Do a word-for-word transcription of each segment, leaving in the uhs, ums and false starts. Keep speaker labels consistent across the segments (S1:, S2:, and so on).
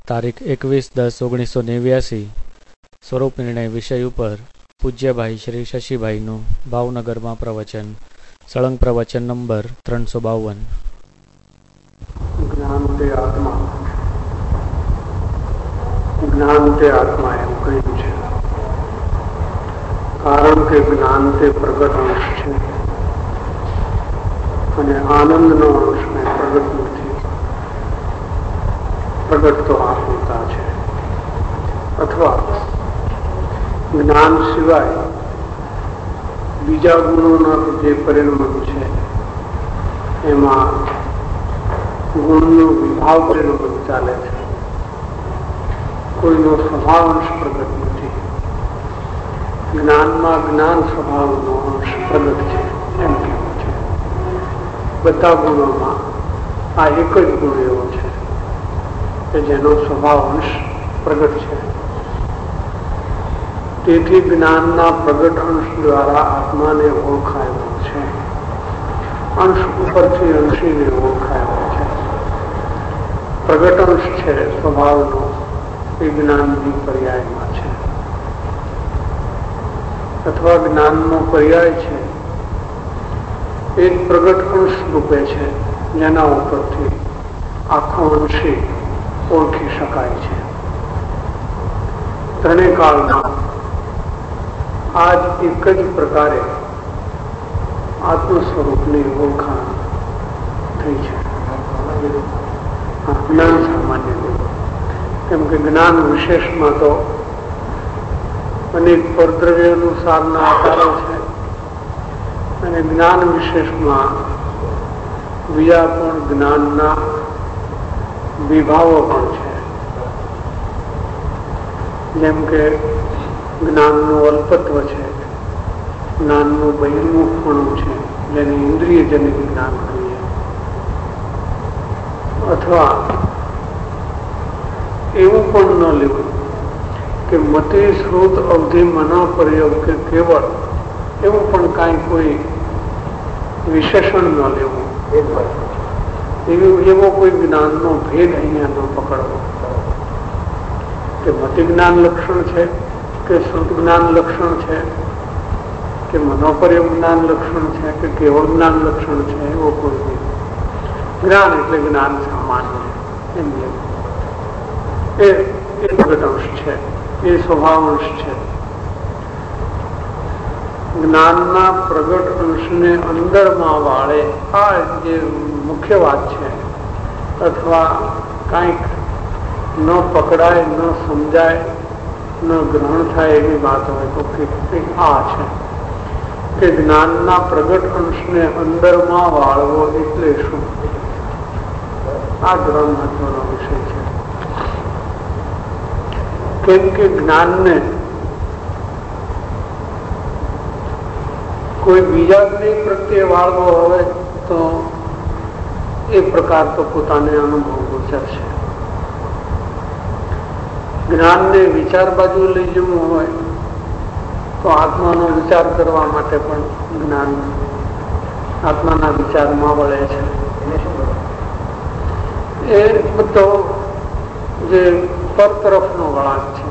S1: તારીખ એકવીસ દસ ઓગણીસો નેવ્યાસી સ્વરૂપ નિર્ણય વિષય ઉપર પૂજ્યભાઈ શ્રી શશીભાઈનું ભાવનગરમાં પ્રવચન. સળંગ પ્રવચન નંબર ત્રણસો બાવન.
S2: જ્ઞાન તે આત્મા, જ્ઞાન તે આત્મા એમ કહ્યું છે. કારણ કે જ્ઞાન તે પ્રગટ અંશ છે અને આનંદનો અંશ ને પ્રગટ નથી. પ્રગટ તો આત્મતા છે. અથવા જ્ઞાન સિવાય બીજા ગુણોના જે પરિણામ છે એમાં ગુણનો વિભાવ પરિણામ ચાલે છે. કોઈનો સ્વભાવ અંશ પ્રગટ નથી. જ્ઞાનમાં જ્ઞાન સ્વભાવનો અંશ પ્રગટ છે એમ કહેવું છે. બધા ગુણોમાં આ એક જ ગુણ એવો છે કે જેનો સ્વભાવ અંશ પ્રગટ છે. તેથી જ્ઞાનના પ્રગટ અંશ દ્વારા આત્માને ઓળખાયો છે. અંશ ઉપરથી અંશીને ઓળખાયો છે. પ્રગટ અંશ છે સ્વભાવનો એ જ્ઞાનની પર્યાયમાં છે અથવા જ્ઞાનનો પર્યાય છે. એક પ્રગટ અંશ રૂપે છે જેના ઉપરથી આખો અંશી ઓળખી શકાય છે. ત્રણેય કાળમાં આજ એક જ પ્રકારે આત્મ સ્વરૂપની ઓળખાણ થઈ છે. જ્ઞાન સામાન્ય કેમ કે જ્ઞાન વિશેષમાં તો અનેક પરદ્રવ્ય અનુસારના આકારો છે અને જ્ઞાન વિશેષમાં બીજા પણ જ્ઞાનના વિભાવો પણ છે. જેમ કે જ્ઞાનનું અલ્પત્વ છે, જ્ઞાનનું બહિર્મુખપણું છે જેને ઇન્દ્રિયજનિત જ્ઞાન કહીએ, અથવા એવું પણ ન લેવું કે મતિ શ્રુત અવધિ મનો પ્રયોગ કે કેવળ એવું પણ કાંઈ કોઈ વિશેષણ ન લેવું. એવો કોઈ જ્ઞાનનો ભેદ અહીંયા ન પકડવો કે મતિ જ્ઞાન લક્ષણ છે કે શ્રુત જ્ઞાન લક્ષણ છે કે મનોપર્યોગ જ્ઞાન લક્ષણ છે કે કેવળ જ્ઞાન લક્ષણ છે. એવો કોઈ નહીં. જ્ઞાન એટલે જ્ઞાન સામાન્ય એમ એ પ્રગટ અંશ છે, એ સ્વભાવ અંશ છે. જ્ઞાનના પ્રગટ અંશને અંદરમાં વાળે આ જે મુખ્ય વાત છે અથવા કાંઈક ન પકડાય, ન સમજાય, ન ગ્રહણ થાય એવી વાત હોય તો આ છે કે જ્ઞાનના પ્રગટ અંશને અંદરમાં વાળવો એટલે શું? આ ગ્રહ મહત્વનો વિષય છે. કેમ કે જ્ઞાનને કોઈ બીજા જ્ઞાન પ્રત્યે વાળવો હોય તો એ પ્રકાર તો પોતાને અનુભવ ગોચર છે. જ્ઞાનને વિચાર બાજુ લઈ જવું હોય તો આત્માનો વિચાર કરવા માટે પણ જ્ઞાન આત્માના વિચારમાં વળે છે. એ બધો જે પર તરફનો વળાંક છે,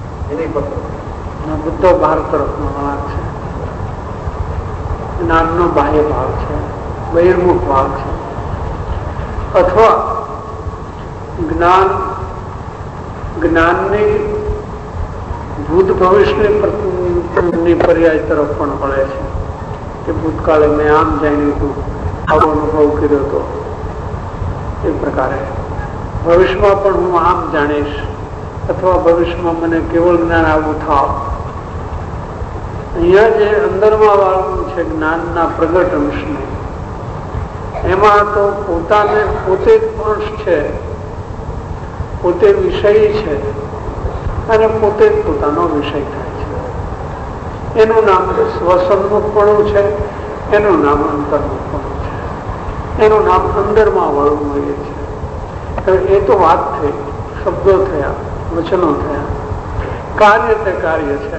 S2: બધો બહાર તરફનો વળાંક છે. જ્ઞાનનો બાહ્ય ભાગ છે, બહિર્મુખ ભાગ છે. અથવા જ્ઞાન જ્ઞાનની ભૂત ભવિષ્યની પર્યાય તરફ પણ વળે છે કે ભૂતકાળે મેં આમ જાણ્યું હતું, આવો અનુભવ કર્યો હતો. એ પ્રકારે ભવિષ્યમાં પણ હું આમ જાણીશ અથવા ભવિષ્યમાં મને કેવળ જ્ઞાન આવું થાવ. અહીંયા જે અંદરમાં વાળવું છે જ્ઞાનના પ્રગટ અંશને, એમાં તો પોતાને પોતે જ અંશ છે, પોતે વિષય છે અને પોતે જ પોતાનો વિષય થાય છે. એનું નામ સ્વસન્મુખપણું છે, એનું નામ અંતર્મુખપણું છે, એનું નામ અંદરમાં વળવું એ છે. એ તો વાત થઈ, શબ્દો થયા, વચનો થયા, કાર્ય તે કાર્ય છે.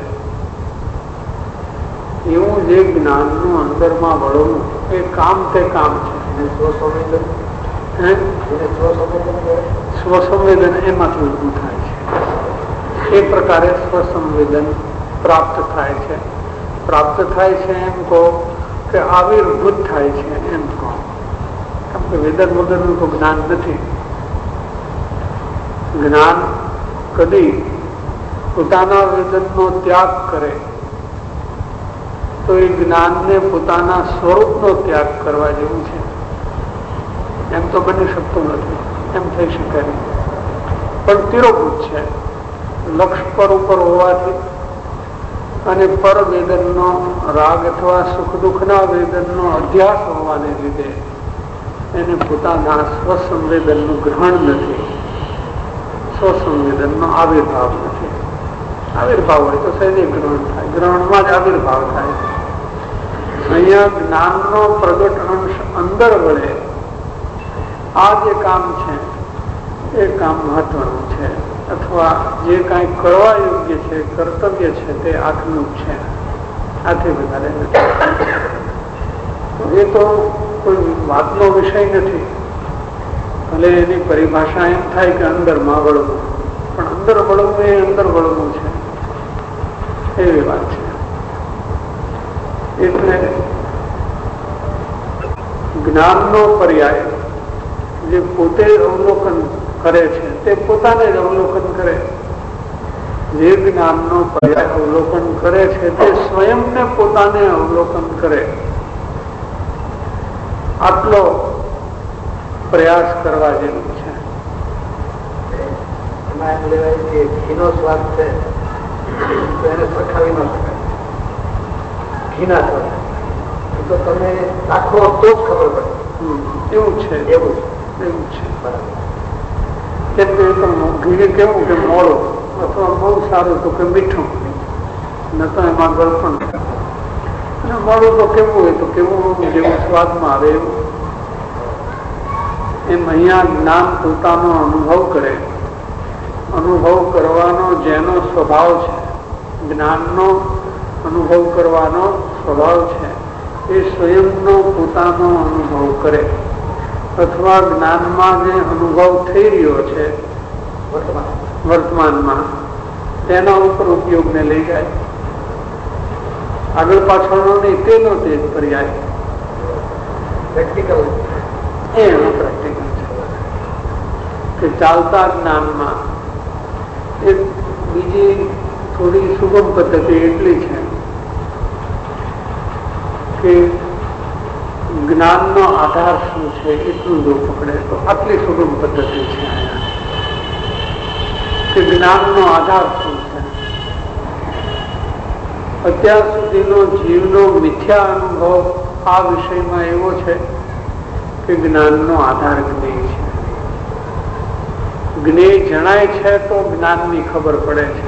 S2: એવું જે જ્ઞાનનું અંદરમાં વળવું એ કામ તે કામ છે. સ્વસંવેદન એમાંથી ઉભું થાય છે. એ પ્રકારે સ્વસંવેદન પ્રાપ્ત થાય છે. પ્રાપ્ત થાય છે એમ કહો કે આવિર્ભૂત થાય છે એમ કહો, કેમ કે વેદન વગરનું તો જ્ઞાન નથી. જ્ઞાન કદી પોતાના વેદનનો ત્યાગ કરે તો એ જ્ઞાનને પોતાના સ્વરૂપનો ત્યાગ કરવા જેવું છે. એમ તો બની શકતું નથી, એમ થઈ શકે નહીં. પણ તિરોભૂત છે. લક્ષ પર ઉપર હોવાથી અને પર વેદનનો રાગ અથવા સુખ દુઃખના વેદનનો અધ્યાસ હોવાને લીધે એને પોતાના સ્વસંવેદનનું ગ્રહણ નથી, સ્વસંવેદનનો આવિર્ભાવ નથી. આવિર્ભાવ હોય તો સહેજે ગ્રહણ થાય, ગ્રહણમાં જ આવિર્ભાવ થાય. અહીંયા જ્ઞાનનો પ્રગટ અંશ અંદર વળે આ જે કામ છે એ કામ મહત્વનું છે, અથવા જે કાંઈ કરવા યોગ્ય છે, કર્તવ્ય છે તે આટલું જ છે, આથી વધારે નથી. એ તો કોઈ વાતનો વિષય નથી. ભલે એની પરિભાષા એમ થાય કે અંદરમાં વળવું, પણ અંદર વળવું એ અંદર વળવું છે એવી વાત છે. એટલે જ્ઞાનનો પર્યાય જે પોતે અવલોકન કરે છે તે પોતાને જ અવલોકન કરે. જે જ્ઞાનનો પર્યાય અવલોકન કરે છે તે સ્વયંને પોતાને અવલોકન કરે. આટલો પ્રયાસ કરવા જેવું છે.
S3: એમાં એમ લેવાય કે ઘીનો સ્વાદ છે તો એને સરખાવી ન શકાય. ઘીના સ્વાદ તો તમે આખો તો જ ખબર પડે.
S2: એવું છે,
S3: એવું
S2: એવું છે. એટલે ઘી કેવું કે મોડું અથવા બહુ સારું તો કે મીઠું, ન તો એમાં ગળપણ. અને મોડું તો કેવું હોય તો કેવું જેવું સ્વાદમાં આવે એવું. એમ અહીંયા જ્ઞાન પોતાનો અનુભવ કરે. અનુભવ કરવાનો જેનો સ્વભાવ છે, જ્ઞાનનો અનુભવ કરવાનો સ્વભાવ છે, એ સ્વયંનો પોતાનો અનુભવ કરે. અથવા જ્ઞાનમાં જે અનુભવ થઈ રહ્યો છે વર્તમાનમાં તેના ઉપર ઉપયોગને લઈ જાય. આગળ પાછળનો નહીં, તેનો તે જ પર્યાય
S3: પ્રેક્ટિકલ
S2: એનો પ્રેક્ટિકલ છે. કે ચાલતા જ્ઞાનમાં એક બીજી થોડી સુગમ પદ્ધતિ એટલી છે કે જ્ઞાનનો આધાર શું છે એટલું જો પકડે તો આટલી સુગમ પદ્ધતિ છે કે જ્ઞાનનો આધાર શું છે. અત્યાર સુધીનો જીવનો મિથ્યા અનુભવ આ વિષયમાં એવો છે કે જ્ઞાનનો આધાર જ્ઞેય છે. જ્ઞેય જણાય છે તો જ્ઞાનની ખબર પડે છે.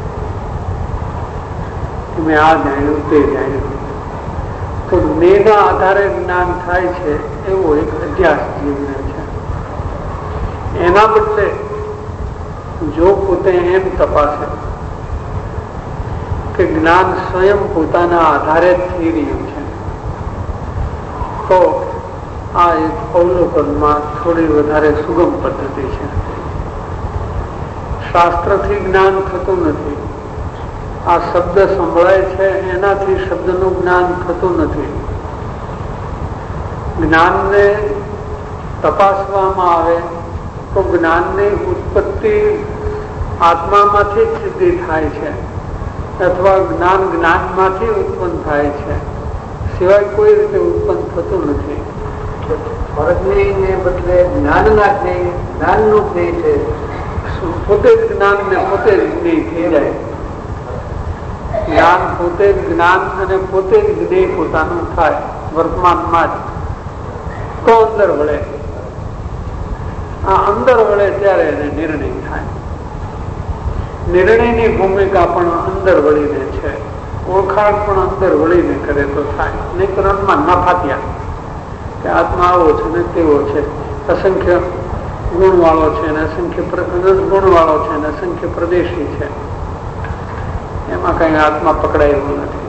S2: મેં આ જાણ્યું તે જાણ્યું તો જ્ઞેયના આધારે જ્ઞાન થાય છે એવો એક અધ્યાસ જીવને છે. એના બદલે જો પોતે એમ તપાસે કે જ્ઞાન સ્વયં પોતાના આધારે જ થઈ રહ્યું છે તો આ એક અવલોકનમાં થોડી વધારે સુગમ પદ્ધતિ છે. શાસ્ત્રથી જ્ઞાન થતું નથી. આ શબ્દ સંભળાય છે એનાથી શબ્દનું જ્ઞાન થતું નથી. જ્ઞાનને તપાસવામાં આવે તો જ્ઞાનની ઉત્પત્તિ આત્મામાંથી જ સિદ્ધિ થાય છે અથવા જ્ઞાન જ્ઞાનમાંથી ઉત્પન્ન થાય છે, સિવાય કોઈ રીતે ઉત્પન્ન થતું નથી.
S3: ફરજને બદલે જ્ઞાનના જ્ઞેય, જ્ઞાનનું જ્ઞેય છે.
S2: પોતે જ જ્ઞાન ને પોતે જ જ્ઞેય થઈ જાય. જ્ઞાન પોતે જ જ્ઞાન અને પોતે જ જ્ઞેય પોતાનું થાય વર્તમાનમાં જ, તો અંદર વળે. આ અંદર વળે ત્યારે એને નિર્ણય થાય. નિર્ણયની ભૂમિકા પણ અંદર વળીને છે. ઓળખાણ પણ અંદર વળીને કરે તો થાય. નહીં તો રણમાં ના ફાટ્યા કે આત્મા આવો છે ને તેવો છે, અસંખ્ય ગુણ વાળો છે ને અસંખ્ય ગુણ વાળો છે ને અસંખ્ય પ્રદેશી છે. એમાં કઈ આત્મા પકડાયેલું નથી.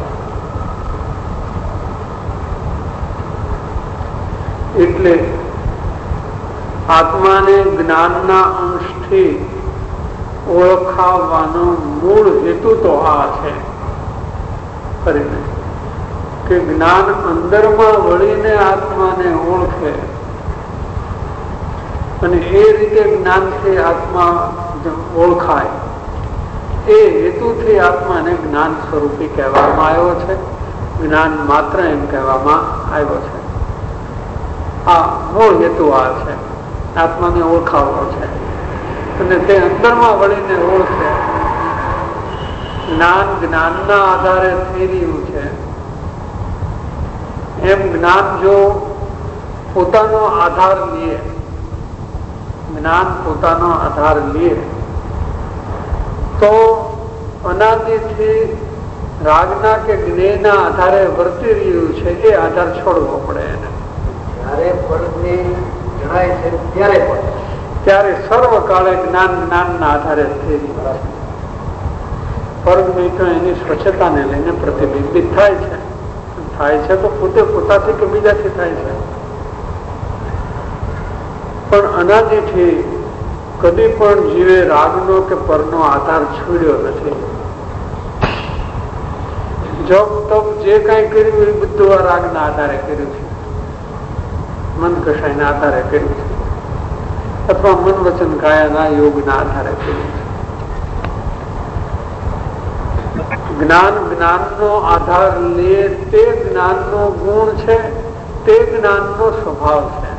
S2: એટલે આત્માને જ્ઞાનના અંશથી ઓળખાવવાનો મૂળ હેતુ તો આ છે કરીને કે જ્ઞાન અંદરમાં વળીને આત્માને ઓળખે અને એ રીતે જ્ઞાનથી આત્મા ઓળખાય, એ હેતુથી આત્માને જ્ઞાન સ્વરૂપી કહેવામાં આવ્યો છે, જ્ઞાન માત્ર એમ કહેવામાં આવ્યો છે. આ મૂળ હેતુ આ છે, આત્માને ઓળખાવવો છે અને તે અંદરમાં વળીને ઓળખે. જ્ઞાન જ્ઞાનના આધારે થઈ રહ્યું છે એમ જ્ઞાન જો પોતાનો આધાર લે, જ્ઞાન પોતાનો આધાર લે તો અનાદિથી રાગના કે જ્ઞેયના આધારે વર્તી રહ્યું છે એ આધાર છોડવો પડે એને.
S3: જ્યારે ફળને જણાય છે ત્યારે પણ
S2: ત્યારે સર્વકાળે જ્ઞાન જ્ઞાનના આધારે થઈ રહ્યું છે. ફળની તો એની સ્વચ્છતાને લઈને પ્રતિબિંબિત થાય છે, થાય છે તો પોતે પોતાથી કે બીજાથી થાય છે. પણ અનાદિથી કદી પણ જીવે રાગનો કે પરનો આધાર છોડ્યો નથી. જપ તપ જે કઈ કર્યું એ બધું આ રાગના આધારે કર્યું છે, મન કષાયના આધારે કર્યું છે, અથવા મન વચન કાયાના યોગના આધારે કર્યું છે. જ્ઞાન જ્ઞાનનો આધાર લે તે જ્ઞાનનો ગુણ છે, તે જ્ઞાનનો સ્વભાવ છે.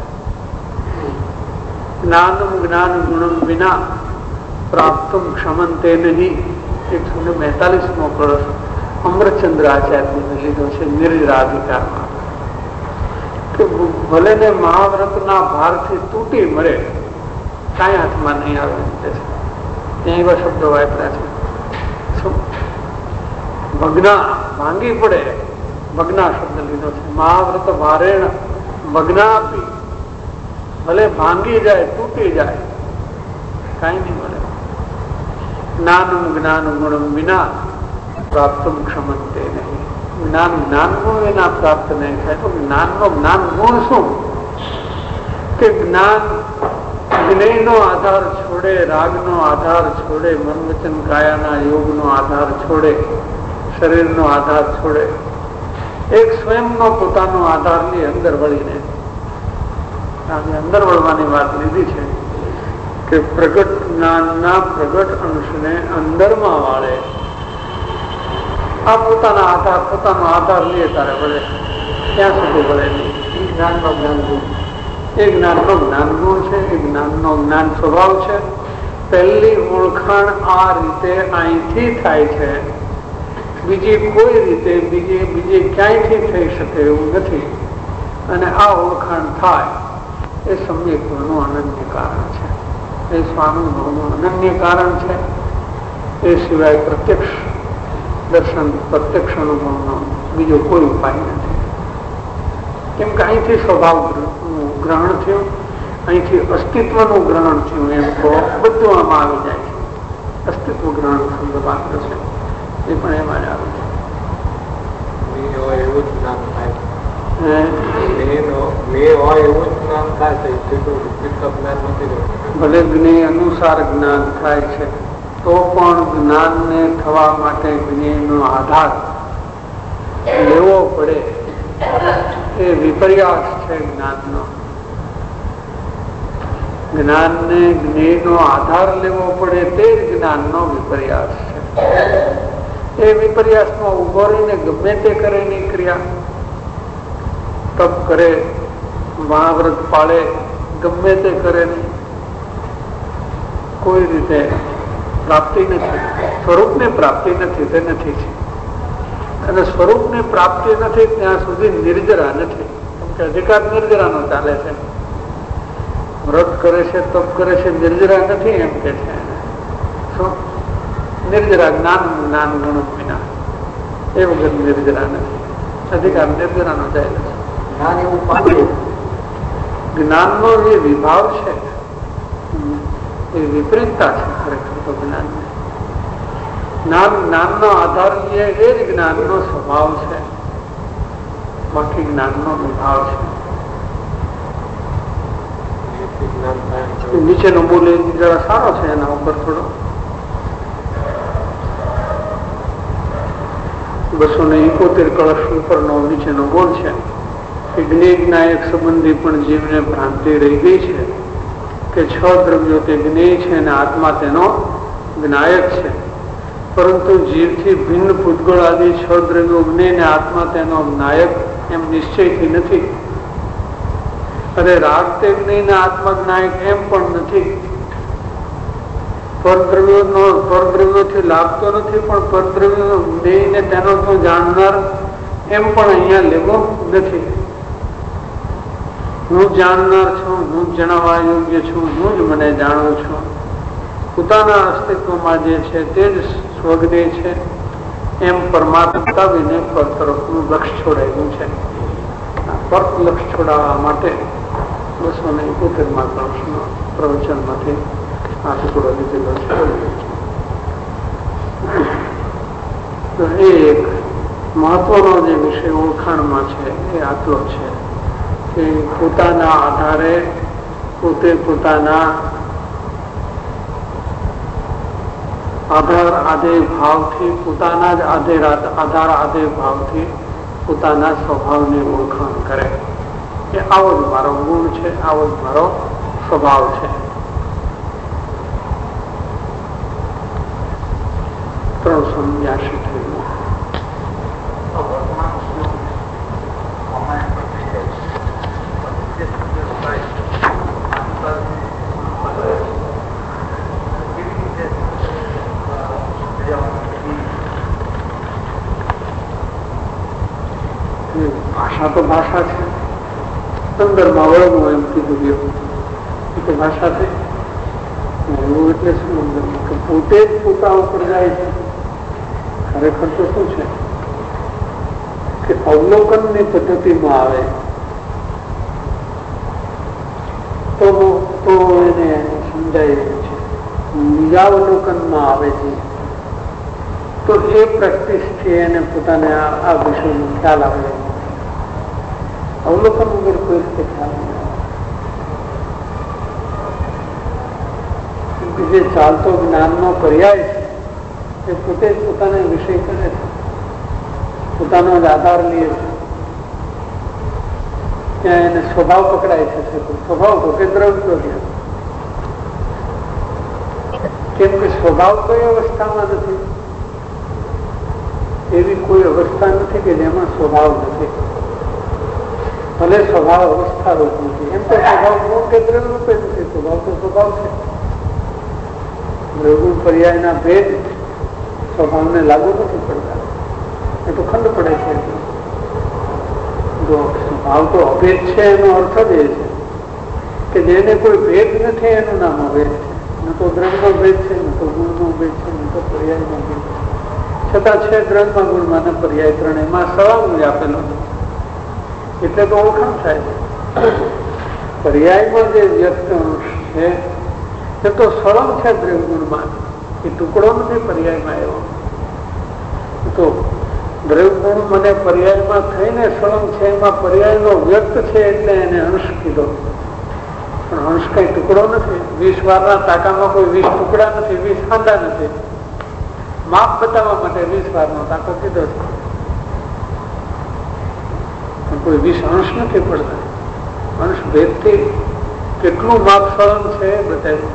S2: જ્ઞાનમ જ્ઞાન ગુણમ વિના પ્રાપ્તુમ ક્ષમંતે નહીં. એકસો ને બેતાલીસ નો કળશ અમૃતચંદ્ર આચાર્યને લીધો છે નિર્જરાધિકારમાં કે ભલે ને મહાવ્રતના ભારથી તૂટી મળે કાંઈ હાથમાં નહીં આવે છે. ત્યાં એવા શબ્દો વાપર્યા છે. શું ભગ્ના ભાંગી પડે, ભગ્ના શબ્દ લીધો છે. મહાવ્રત ભારેણ ભગ્ના આપી, ભલે ભાંગી જાય તૂટી જાય કાંઈ નહીં મળે. જ્ઞાનમ જ્ઞાન ગુણમ વિના પ્રાપ્તુમ ક્ષમંતે નહીં. જ્ઞાન જ્ઞાન ગુણ વિના પ્રાપ્ત નહીં થાય. તો જ્ઞાનનો જ્ઞાન ગુણ શું કે જ્ઞાન જ્ઞેયનો આધાર છોડે, રાગનો આધાર છોડે, મન વચન કાયાના યોગનો આધાર છોડે, શરીરનો આધાર છોડે, એક સ્વયંનો પોતાનો આધારની અંદર વળીને. અંદર વળવાની વાત લીધી છે કે પ્રગટ જ્ઞાનના પ્રગટ અંશને અંદરમાં વાળે. આ પોતાના આધાર પોતાનો આધાર લે તારે વળે, ત્યાં સુધી વળે નહીં. એ જ્ઞાનનો જ્ઞાન ગુણ, એ જ્ઞાનનો જ્ઞાન ગુણ છે, એ જ્ઞાનનો જ્ઞાન સ્વભાવ છે. પહેલી ઓળખાણ આ રીતે અહીંથી થાય છે, બીજી કોઈ રીતે બીજી બીજી ક્યાંયથી થઈ શકે એવું નથી. અને આ ઓળખાણ થાય એ સમ્યકનું અનન્ય કારણ છે, એ સ્વાનુભવનું અનન્ય કારણ છે. એ સિવાય પ્રત્યક્ષ દર્શન પ્રત્યક્ષ અનુભવનો બીજો કોઈ ઉપાય નથી. કેમ કે અહીંથી સ્વભાવ ગ્રહણ થયું, અહીંથી અસ્તિત્વનું ગ્રહણ થયું, એમ તો બધું આમાં આવી જાય છે. અસ્તિત્વ ગ્રહણ શબ્દ માત્ર છે, એ પણ એમાં જ આવે છે.
S3: એવું જ નામ થાય,
S2: ભલે જ્ઞેય અનુસાર જ્ઞાન થાય છે તો પણ જ્ઞાનને થવા માટે જ્ઞેયનો આધાર લેવો પડે એ વિપર્યાસ છે જ્ઞાનનો. જ્ઞાનને જ્ઞેયનો આધાર લેવો પડે તે જ જ્ઞાનનો વિપર્યાસ છે. એ વિપર્યાસમાં ઉભો રહીને ગમે તે કરે ની ક્રિયા, તપ કરે, મહાવ્રત પાળે, ગમે તે કરે નહીં, કોઈ રીતે પ્રાપ્તિ નથી. સ્વરૂપની પ્રાપ્તિ નથી, તે નથી છે. અને સ્વરૂપની પ્રાપ્તિ નથી ત્યાં સુધી નિર્જરા નથી. કેમ કે અધિકાર નિર્જરાનો ચાલે છે. વ્રત કરે છે, તપ કરે છે, નિર્જરા નથી એમ કે છે. શું નિર્જરા જ્ઞાન જ્ઞાન ગુણ વિના એ વગર નિર્જરા નથી. અધિકાર નિર્જરાનો ચાલે છે.
S3: જ્ઞાન એવું પામ્યું,
S2: જ્ઞાનનો જે વિભાવ છે એ વિપરીતતા છે. ખરેખર તો જ્ઞાન જ્ઞાન જ્ઞાનનો આધાર લે એ જ જ્ઞાનનો સ્વભાવ છે, બાકી જ્ઞાનનો વિભાવ છે.
S3: જ્ઞાન
S2: નીચેનો બોલે જરા સારો છે, એના ઉપર થોડો બસો ને એકોતેર કળશ ઉપરનો નીચેનો બોલ છે કે જ્ઞેય જ્ઞાયક સંબંધી પણ જીવને ભ્રાંતિ રહી ગઈ છે કે છ દ્રવ્યો તે જ્ઞેય છે અને આત્મા તેનો જ્ઞાયક છે, પરંતુ જીવથી ભિન્ન પૂતગળ આદિ છ દ્રવ્યો જ્ઞેય ને આત્મા તેનો જ્ઞાયક એમ નિશ્ચયથી નથી. અને રાગ તે જ્ઞેય ને આત્મા જ્ઞાયક એમ પણ નથી. પરદ્રવ્યોનો પરદ્રવ્યોથી લાભ તો નથી, પણ પરદ્રવ્યો જ્ઞેયને તેનો તો જાણનાર એમ પણ અહીંયા લેવો નથી. હું જાણનાર છું, હું જણાવવા યોગ્ય છું, હું જ મને જાણું છું. પોતાના અસ્તિત્વમાં જે છે તે જ સ્વજ્ઞેય છે એમ પરમાત્મા બતાવીને પર તરફનું લક્ષ છોડાયું છે. પર લક્ષ છોડાવવા માટે બસો ને એકોતેર માં પ્રવચનમાંથી આ ટુકડો લીધેલો છે. તો એ એક મહત્વનો જે વિષય ઓળખાણમાં છે એ આટલો છે કે પોતાના આધારે પોતે પોતાના આધાર આધેય ભાવથી પોતાના જ આધેર આધાર આધેય ભાવથી પોતાના સ્વભાવની ઓળખાણ કરે કે આવો જ મારો ગુણ છે, આવો જ મારો સ્વભાવ છે. ત્રણસો બ્યાસી થયું. ભાષા તો ભાષા છે, સંદર્ભમાં વળવું એમ કીધું ગયું એ તો ભાષા છે. એવું એટલે શું કે પોતે જ પોતા ઉપર જાય છે. ખરેખર તો શું છે કે અવલોકનની પદ્ધતિમાં આવે તો તો એને સમજાય છે. નિજાવલોકનમાં આવે છે તો એ પ્રેક્ટિસથી એને પોતાને આ વિષયનો ખ્યાલ આવે. અવલોકન વગર કોઈ રીતે ખ્યાલ નહીં આવે. જે ચાલતો જ્ઞાનનો પર્યાય છે એ પોતે જ પોતાને વિષય કરે છે, પોતાનો જ આધાર લે છે. ત્યાં એને સ્વભાવ પકડાય છે. સ્વભાવ તો કે દ્રવ્ય કેમ કે સ્વભાવ કઈ અવસ્થામાં નથી, એવી કોઈ અવસ્થા નથી કે જેમાં સ્વભાવ નથી. ભલે સ્વભાવ અવસ્થા રૂપ નથી, એમ તો સ્વભાવ ગુણ કે દ્રવ્ય રૂપે નથી. સ્વભાવ તો સ્વભાવ છે. દ્રવ્ય પર્યાયના ભેદ સ્વભાવને લાગુ નથી પડતા, એ તો ખંડ પડે છે. જો સ્વભાવ તો અભેદ છે એનો અર્થ જ એ છે કે જેને કોઈ ભેદ નથી એનું નામ અભેદ છે. ન તો દ્રવ્યનો ભેદ છે, ન તો ગુણનો ભેદ છે, ન તો પર્યાયનો ભેદ છે. છતાં છે દ્રવ્યમાં ગુણમાં ને પર્યાય ત્રણેયમાં સળંગ આપેલો એટલે તો ઓળખાણ થાય છે. પર્યાયમાં જે વ્યક્ત અંશ છે એ તો સળંગ છે દ્રવ્ય ગુણમાં, એ ટુકડો નથી પર્યાયમાં એવો. તો દ્રવ્ય ગુણ મને પર્યાયમાં થઈને સળંગ છે, એમાં પર્યાયનો વ્યક્ત છે એટલે એને અંશ કીધો. પણ અંશ કઈ ટુકડો નથી. વીસ વારના તાકામાં કોઈ વીસ ટુકડા નથી, વીસ ખાંડા નથી. માપ બતાવવા માટે વીસ વારનો તાકો કીધો છે, પણ કોઈ વીસ અંશ નથી પડતા. અંશ ભેદથી કેટલું માપ સળંગ છે બતાવ્યું.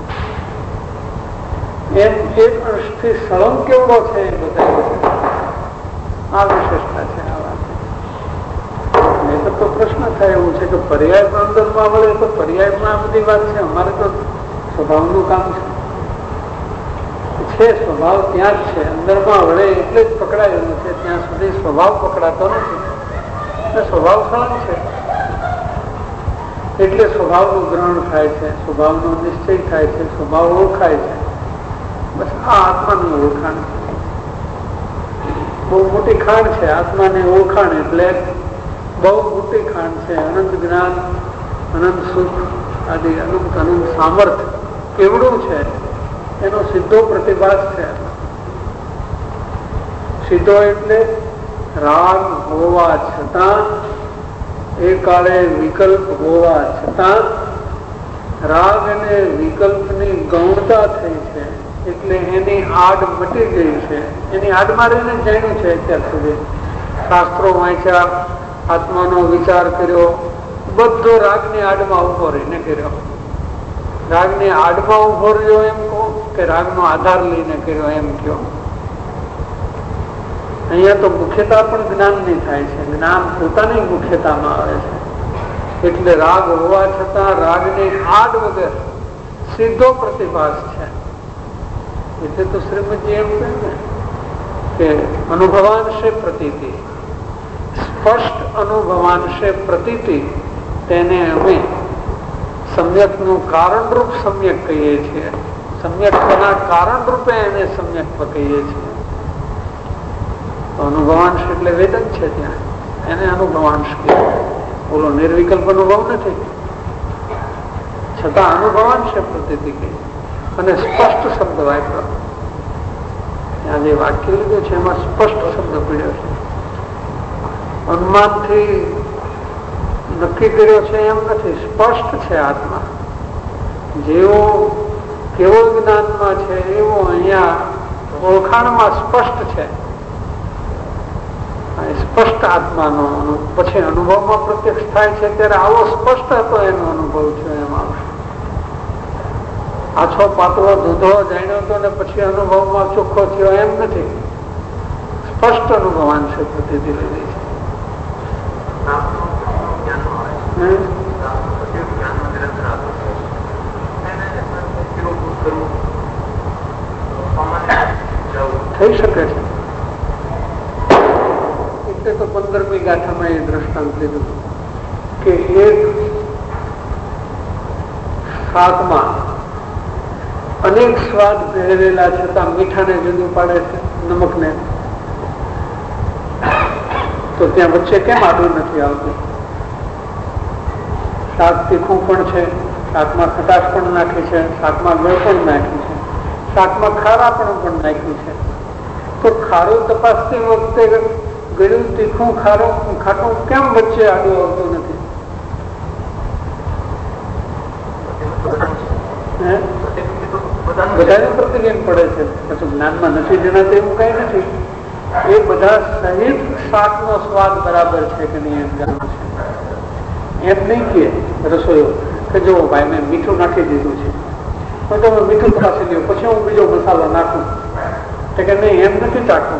S2: એમ એક અંશથી સળંગ કેવડો છે એ બતાવ્યું. આ વિશેષતા છે આ વાત. નહીં તો પ્રશ્ન થાય એવું છે કે પર્યાય અંદરમાં વળે તો પર્યાયમાં આ બધી વાત છે. અમારે તો સ્વભાવનું કામ છે. સ્વભાવ ત્યાં જ છે, અંદરમાં વળે એટલે જ પકડાયેલું છે. ત્યાં સુધી સ્વભાવ પકડાતો નથી. સ્વભાવ સળંગ છે એટલે સ્વભાવનું ગ્રહણ થાય છે, સ્વભાવનો નિશ્ચય થાય છે, સ્વભાવ ઓળખાય છે. બસ આ આત્માની ઓળખાણ બહુ મોટી ખાણ છે. આત્માની ઓળખાણ એટલે બહુ મોટી ખાણ છે. અનંત જ્ઞાન, અનંત સુખ આદિ અનંત અનંત સામર્થ કેવડું છે એનો સીધો પ્રતિભાસ છે. સીધો એટલે રાગ હોવા છતાં, એ કાળે વિકલ્પ હોવા છતાં રાગ અને વિકલ્પની ગૌણતા થઈ છે એટલે એની આડ મટી ગઈ છે. એની આડમાં રહીને જાણ્યું છે અત્યાર સુધી. શાસ્ત્રો વાંચ્યા, આત્માનો વિચાર કર્યો, બધો રાગની આડમાં ઉભો રહીને કર્યો. રાગની આડમાં ઉભો રહ્યો એમ કહો કે રાગનો આધાર લઈને કર્યો એમ કહો. અહીંયા તો મુખ્યતા પણ જ્ઞાનની થાય છે. જ્ઞાન પોતાની મુખ્યતામાં આવે છે. એટલે રાગ હોવા છતાં રાગની આડ વગર સીધો પ્રતિભાસ છે. એટલે તો શ્રીમદજી એમ કહે ને કે અનુભવાંશે પ્રતીતિ, સ્પષ્ટ અનુભવાંશે પ્રતીતિ, તેને અમે સમ્યકનું કારણરૂપ સમ્યક કહીએ છીએ. સમ્યકના કારણ રૂપે એને સમ્યક કહીએ છીએ. અનુભવાંશ એટલે વેદન છે, ત્યાં એને અનુભવાંશ કહેવાય. બોલો નિર્વિકલ્પ અનુભવ નથી, છતાં અનુભવાંશ પ્રતીતિ કહે અને સ્પષ્ટ શબ્દ વાપરો. ત્યાં જે વાક્ય લીધું છે એમાં સ્પષ્ટ શબ્દ પીડ્યો છે. અનુમાનથી નક્કી કર્યો છે એમ નથી, સ્પષ્ટ છે આત્મા. જેવો કેવો જ્ઞાનમાં છે એવો અહીંયા ઓળખાણમાં સ્પષ્ટ છે. સ્પષ્ટ આત્માનો પછી અનુભવમાં પ્રત્યક્ષ થાય છે ત્યારે આવો સ્પષ્ટ હતો એનો અનુભવ છે એમ આવશે. આછો પાતળો દૂધો જાણ્યો હતો ને પછી અનુભવમાં ચોખ્ખો થયો એમ નથી. સ્પષ્ટ અનુભવાન છે પ્રતિથી લીધી છે. થઈ શકે છે. એટલે તો પંદરમી ગાથામાં એ દ્રષ્ટાંત લીધું કે એક શાકમાં અનેક સ્વાદ ભેળવેલા છતાં મીઠાને જુદું પાડે છે, નમકને, તો ત્યાં વચ્ચે કેમ આડું નથી આવતું? શાક તીખું પણ છે, શાકમાં ખટાશ પણ નાખી છે, શાકમાં ગળ પણ નાખી છે, શાકમાં ખારાપણું પણ નાખ્યું છે. તો ખારું તપાસતી વખતે ગળ્યું તીખું ખારું ખાટું કેમ વચ્ચે આડું આવતું નથી? બધાને પ્રતિબિંબ પડે છે. પછી જ્ઞાનમાં નથી જણાતું એવું કઈ નથી. એ બધા સહિત શાકનો સ્વાદ બરાબર છે કે નહીં એમ જાણવું છે. એમ નહીં કે રસોઈઓ કે જો ભાઈ મેં મીઠું નાખી દીધું છે તો તમે મીઠું તપાસી લ્યો પછી હું બીજો મસાલો નાખું કે નહીં, એમ નથી ચાખવું.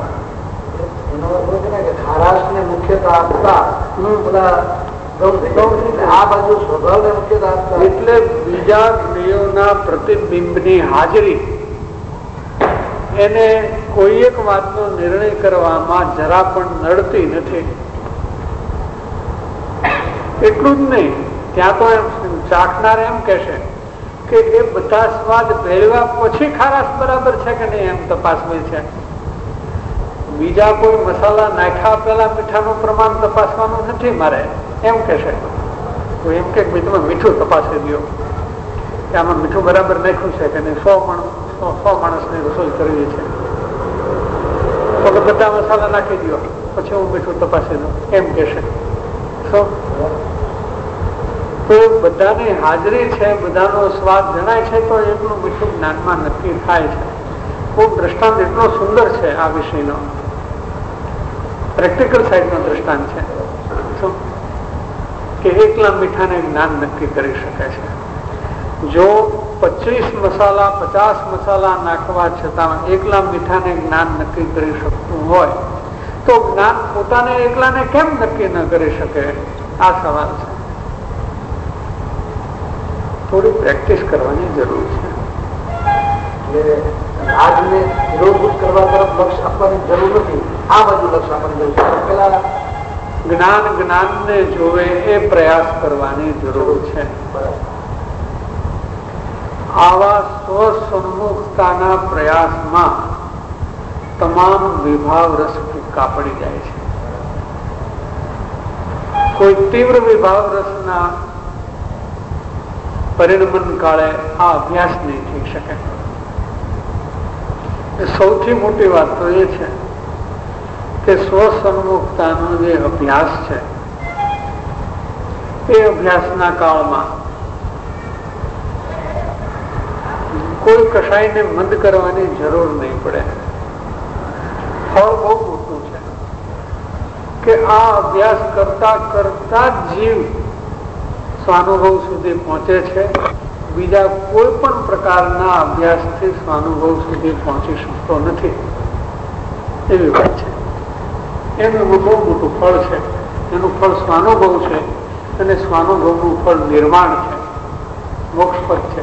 S2: એટલે બીજા જ્ઞેયોના પ્રતિબિંબની હાજરી એને કોઈ એક વાતનો નિર્ણય કરવામાં જરા પણ નડતી નથી. એટલું જ નહીં, ત્યાં તો એમ ચાખનાર એમ કહેશે કે એ બધા સ્વાદ ભેળવા પછી ખારાશ બરાબર છે કે નહીં એમ તપાસવી છે. બીજા કોઈ મસાલા નાખ્યા પેલા મીઠાનું પ્રમાણ તપાસવાનું નથી મારે એમ કહેશે. તો એમ કે તમે મીઠું તપાસી દો કે આમાં મીઠું બરાબર નાખ્યું છે કે નહીં. સો માણસ સો માણસની રસોઈ કરવી છે તો બધા મસાલા નાખી દો પછી હું મીઠું તપાસી દઉં એમ કહેશે. તો બધાની હાજરી છે, બધાનો સ્વાદ જણાય છે તો એટલું મીઠું જ્ઞાનમાં નક્કી થાય છે. ખૂબ દ્રષ્ટાંત એટલો સુંદર છે આ વિષયનો, પ્રેક્ટિકલ સાઈડનો દ્રષ્ટાંત છે કે એકલા મીઠાને જ્ઞાન નક્કી કરી શકે છે. જો પચીસ મસાલા પચાસ મસાલા નાખવા છતાં એકલા મીઠાને જ્ઞાન નક્કી કરી શકતું હોય તો જ્ઞાન પોતાને એકલાને કેમ નક્કી ન કરી શકે? આ સવાલ છે. થોડી પ્રેક્ટિસ કરવાની જરૂર છે.
S3: આજને વિરોધ કરવા તરફ લક્ષ આપવાની જરૂર નથી, આ બાજુ લક્ષ આપવાની જરૂર છે. પેલા
S2: જ્ઞાન જ્ઞાનને જોવે એ પ્રયાસ કરવાની જરૂર છે. આવા સ્વસન્મુખતાના પ્રયાસમાં તમામ વિભાવ રસ કાપડી જાય છે. કોઈ તીવ્ર વિભાવ રસના પરિણમન કાળે આ અભ્યાસ નહીં થઈ શકે. સૌથી મોટી વાત તો એ છે કે સ્વસન્મુખતાનો જે અભ્યાસ છે એ અભ્યાસના કાળમાં કોઈ કશાયને મંદ કરવાની જરૂર નહીં પડે. ફળ બહુ મોટું છે કે આ અભ્યાસ કરતા કરતા જ જીવ સ્વાનુભવ સુધી પહોંચે છે. બીજા કોઈ પણ પ્રકારના અભ્યાસથી સ્વાનુભવ સુધી પહોંચી શકતો નથી. એવી વાત છે. એનું બહુ મોટું ફળ છે. એનું ફળ સ્વાનુભવ છે અને સ્વાનુભવનું ફળ નિર્માણ છે, મોક્ષપદ છે.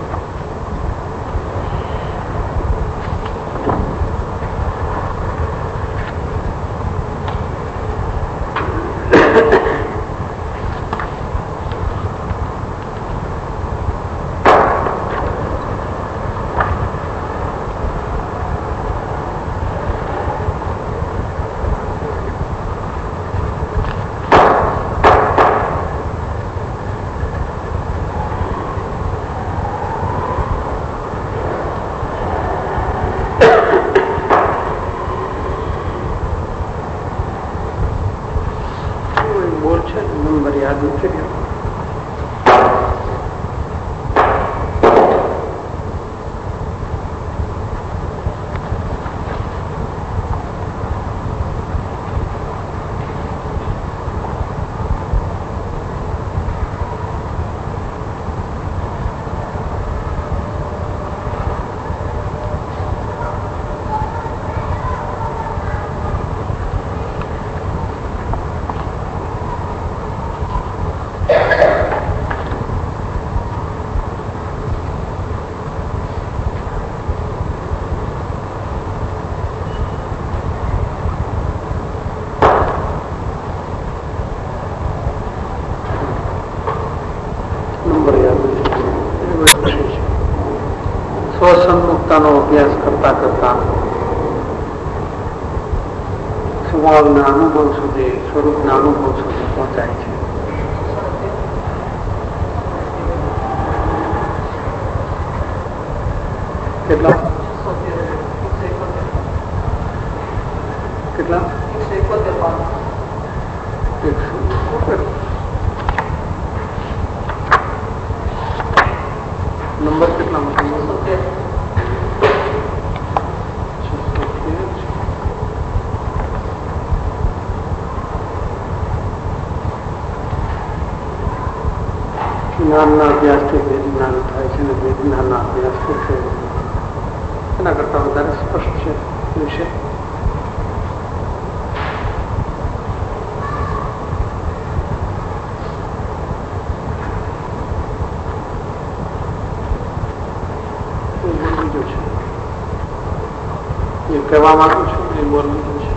S2: સ્વસન્મુક્તાનો અભ્યાસ કરતા કરતા સ્વભાવના અનુભવ સુધી, સ્વરૂપના અનુભવ સુધી પહોંચાય છે. કેટલા કેટલા નંબર કેટલા જ્ઞાનના અભ્યાસથી વેદ જ્ઞાન થાય છે અને વેદ જ્ઞાનના અભ્યાસથી છે. એના કરતા વધારે સ્પષ્ટ છે વિષય. એ કહેવા માંગુ છું એ બોલ લીધું છે.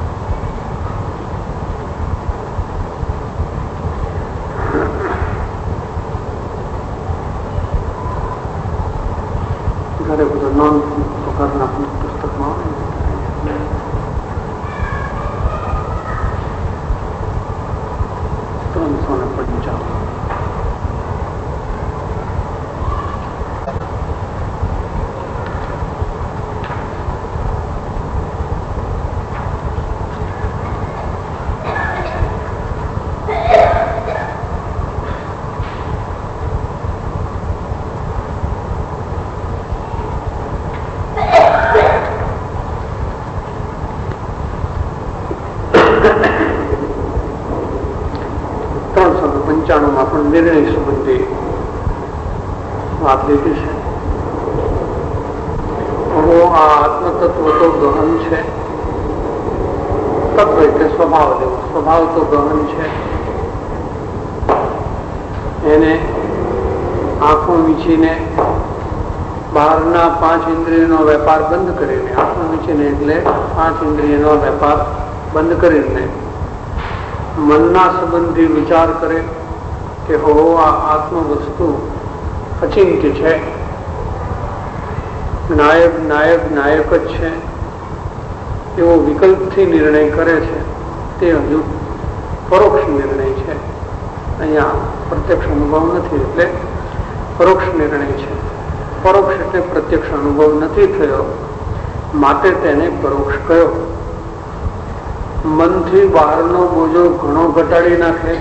S2: ઘરે બધો નોંધ પ્રકારના પુસ્તકમાં ત્રણસો ને પંચાવન પંચાણું માં પણ નિર્ણય સંબંધી વાત લીધી છે. હવે આ આત્મતત્વ તો ગહન છે, તત્વ એટલે સ્વભાવ લેવો. સ્વભાવ તો ગહન છે. એને આંખો વીંચીને બહારના પાંચ ઇન્દ્રિયનો વેપાર બંધ કરીને, આંખો વીંચીને એટલે પાંચ ઇન્દ્રિયનો વેપાર બંધ કરીને મનના સંબંધી વિચાર કરે કે હો આ આત્મ વસ્તુ અચિંત્ય છે, નાયક નાયક નાયક જ છે, એવો વિકલ્પથી નિર્ણય કરે છે. તે હજુ પરોક્ષ નિર્ણય છે. અહીંયા પ્રત્યક્ષ અનુભવ નથી એટલે પરોક્ષ નિર્ણય છે. પરોક્ષ એટલે પ્રત્યક્ષ અનુભવ નથી થયો, માટે તેને પરોક્ષ કયો. મનથી બહારનો બોજો ઘણો ઘટાડી નાખે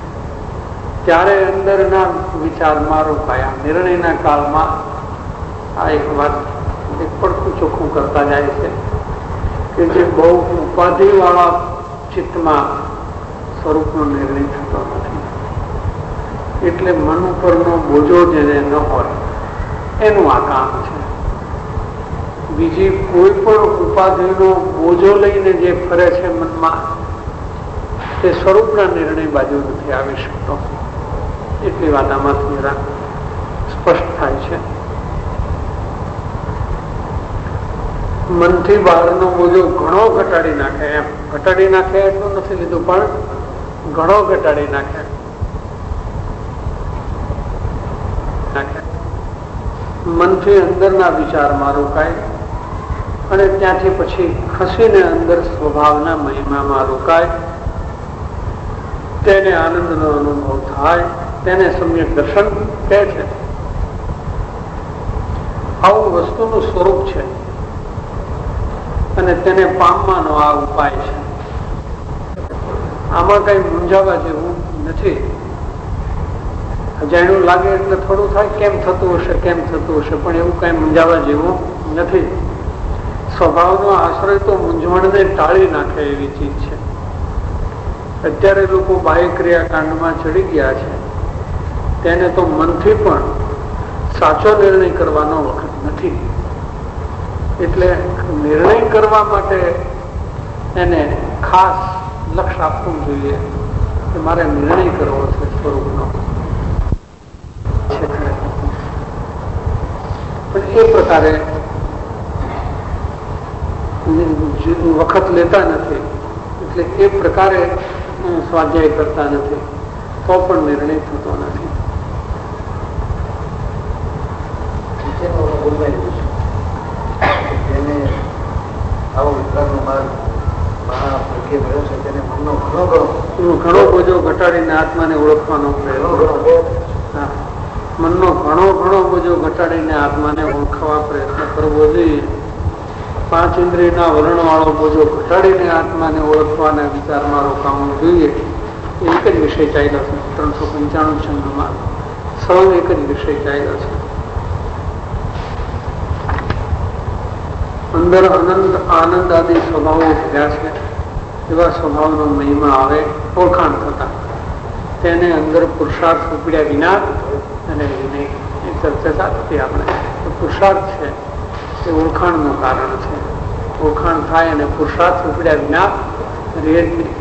S2: ત્યારે અંદરના વિચારમાં રોકાયા. નિર્ણયના કાળમાં આ એક વાત એક પડતું ચોખ્ખું કરતા જાય છે કે જે બહુ ઉપાધિ વાળા ચિત્તમાં સ્વરૂપનો નિર્ણય થતો નથી. એટલે મન ઉપરનો બોજો જેને ન હોય એનું આ કામ છે. બીજી કોઈ પણ ઉપાધિનો બોજો લઈને જે ફરે છે મનમાં તે સ્વરૂપના નિર્ણય બાજુ નથી આવી શકતો. એટલી વાત આમાંથી જરા સ્પષ્ટ થાય છે. મનથી બહારનો બોજો ઘણો ઘટાડી નાખે, એમ ઘટાડી નાખે એટલું નથી લીધું, પણ ઘણો ઘટાડી નાખે નાખે મનથી અંદરના વિચારમાં રોકાય અને ત્યાંથી પછી ખસીને અંદર સ્વભાવના મહિમામાં રોકાય. તેને આનંદનો અનુભવ થાય, તેને સમ્યક દર્શન કહે છે. આવું વસ્તુનું સ્વરૂપ છે અને તેને પામવાનો આ ઉપાય છે. આમાં કઈ મૂંઝાવા જેવું નથી. અજાણ્યું લાગે એટલે થોડું થાય, કેમ થતું હશે કેમ થતું હશે પણ એવું કઈ મૂંઝાવા જેવું નથી. સ્વભાવનો આશ્રય તો મૂંઝવણને ટાળી નાખે એવી ચીજ છે. અત્યારે લોકો બાહ્ય ક્રિયાકાંડમાં ચડી ગયા છે. તેને તો મનથી પણ સાચો નિર્ણય કરવાનો વખત નથી. એટલે નિર્ણય કરવા માટે એને ખાસ લક્ષ્ય આપવું જોઈએ કે મારે નિર્ણય કરવો છે સ્વરૂપનો. પણ એ પ્રકારે વખત લેતા નથી, એટલે એ પ્રકારે સ્વાધ્યાય કરતા નથી, તો પણ નિર્ણય થતો નથી.
S3: જેને આવો વિતરાગનો માર્ગ મહાપ્રજ્ઞ મળ્યો છે તેને મનનો ઘણો ઘણો
S2: ઘણો બોજો ઘટાડીને આત્માને ઓળખવાનો પ્રયત્ન મનનો ઘણો ઘણો બોજો ઘટાડીને આત્માને ઓળખવા પ્રયત્ન કરવો જોઈએ. પાંચ ઇન્દ્રિયના વલણ વાળો બોજો ઘટાડીને આત્માને ઓળખવાના વિચારમાં રોકાવું જોઈએ. એ એક જ વિષય ચાલ્યો છે ત્રણસો પંચાણું છંદમાં. સૌ એક જ વિષય ચાલ્યો છે. અંદર અનંત આનંદ આદિ સ્વભાવો ભેગા છે. એવા સ્વભાવનો મહિમા આવે ઓળખાણ થતા, તેને અંદર પુરુષાર્થ ઉપડ્યા વિના અને વિનય એ ચર્ચા થતી આપણે. પુરુષાર્થ છે એ ઓળખાણનું કારણ છે. ઓળખાણ થાય અને પુરુષાર્થ ઉપડ્યા વિના રહે જ નહીં.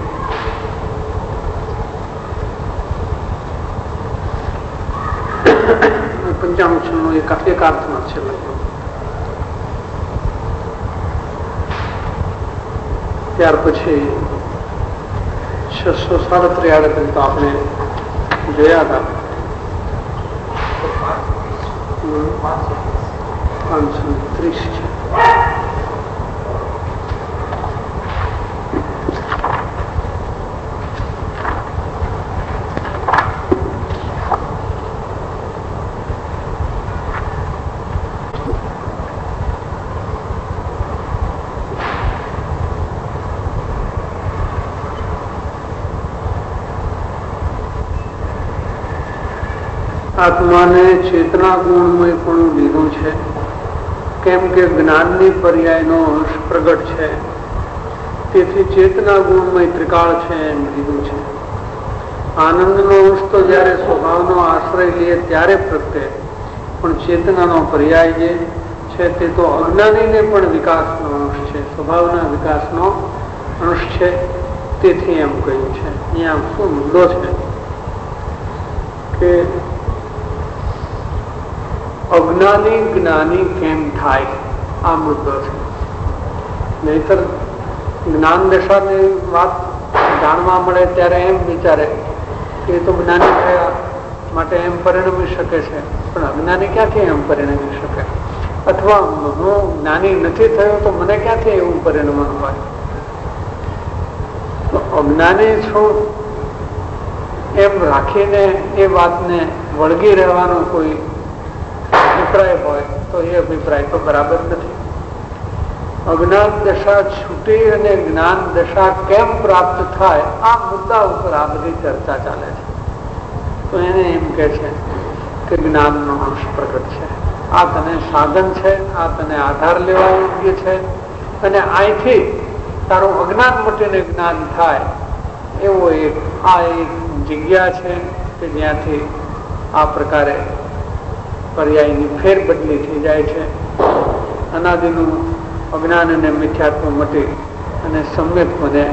S2: પંચાણું છન્નું એક એક અર્થમાં છે લગભગ. ત્યાર પછી છસો સાડત્રીસ આડત્રીસ તો આપણે જોયા હતા. પાંચસો ત્રીસ છે. આત્માને ચેતના ગુણમય પણ લીધું છે, કેમ કે જ્ઞાનની પર્યાયનો અંશ પ્રગટ છે. તેથી ચેતના ગુણમય ત્રિકાળ છે એમ લીધું છે. આનંદનો અંશ તો જયારે સ્વભાવનો આશ્રય લઈએ ત્યારે પ્રગટે, પણ ચેતનાનો પર્યાય જે છે તે તો અજ્ઞાનીને પણ વિકાસનો અંશ છે, સ્વભાવના વિકાસનો અંશ છે. તેથી એમ કહ્યું છે. અહીંયા શું મુદ્દો છે કે અજ્ઞાની જ્ઞાની કેમ થાય, આ મુદ્દો છે. નહીતર જ્ઞાન દશાની વાત જાણવા મળે ત્યારે એમ વિચારે કે એ તો જ્ઞાની થયા માટે એમ પરિણમી શકે છે, પણ અજ્ઞાની ક્યાંથી એમ પરિણમી શકે? અથવા હું જ્ઞાની નથી થયો તો મને ક્યાંથી એવું પરિણમવાનું હોય? તો અજ્ઞાની છું એમ રાખીને એ વાતને વળગી રહેવાનો કોઈ અભિપ્રાય હોય તો એ અભિપ્રાય તો બરાબર નથી. અજ્ઞાન દશા છૂટી અને જ્ઞાન દશા કેમ પ્રાપ્ત થાય, આ મુદ્દા ઉપર આ બધી ચર્ચા ચાલે છે. તો એને એમ કે છે કે જ્ઞાનનો અંશ પ્રગટ છે. આ તને સાધન છે, આ તને આધાર લેવા યોગ્ય છે, અને અહીંથી તારું અજ્ઞાન મટીને જ્ઞાન થાય એવો એક આ એક જગ્યા છે કે જ્યાંથી આ પ્રકારે પર્યાયની ફેરબદલી થઈ જાય છે. અનાદિનું અજ્ઞાન અને મિથ્યાત્વ મટી અને સમ્યક મને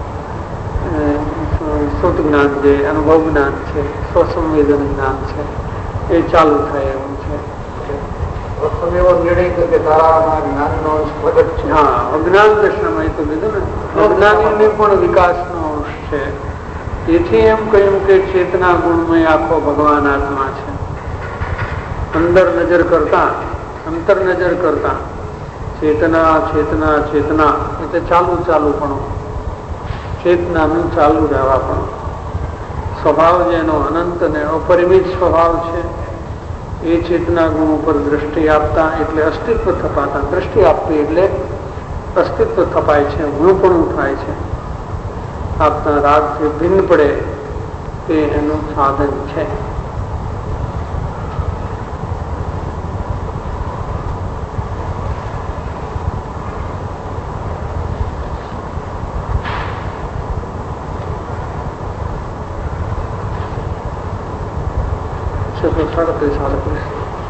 S2: શુદ્ધ જ્ઞાન જે અનુભવ જ્ઞાન છે, સ્વસંવેદન જ્ઞાન છે, એ ચાલુ થાય એવું છે.
S3: એવો નિર્ણય કે તારાના જ્ઞાનનો અંશ પ્રગટ છે.
S2: હા, અજ્ઞાન દશામાં એ તો કીધું ને, અજ્ઞાનીને પણ વિકાસનો અંશ છે. તેથી એમ કહ્યું કે ચેતના ગુણમય આખો ભગવાન આત્મા છે. અંદર નજર કરતા, અંતર નજર કરતા ચેતના ચેતના ચેતના એટલે ચાલુ ચાલુ પણ ચેતનાનું ચાલુ રહેવા પણ સ્વભાવ જેનો અનંત અને અપરિમિત સ્વભાવ છે એ ચેતના ગુણ ઉપર દ્રષ્ટિ આપતા એટલે અસ્તિત્વ થપાતા. દ્રષ્ટિ આપવી એટલે અસ્તિત્વ થપાય છે, ગુણપણું થાય છે. આપના રાગથી ભિન્ન પડે તે એનું સાધન છે. સાડત્રીસ સાડત્રીસ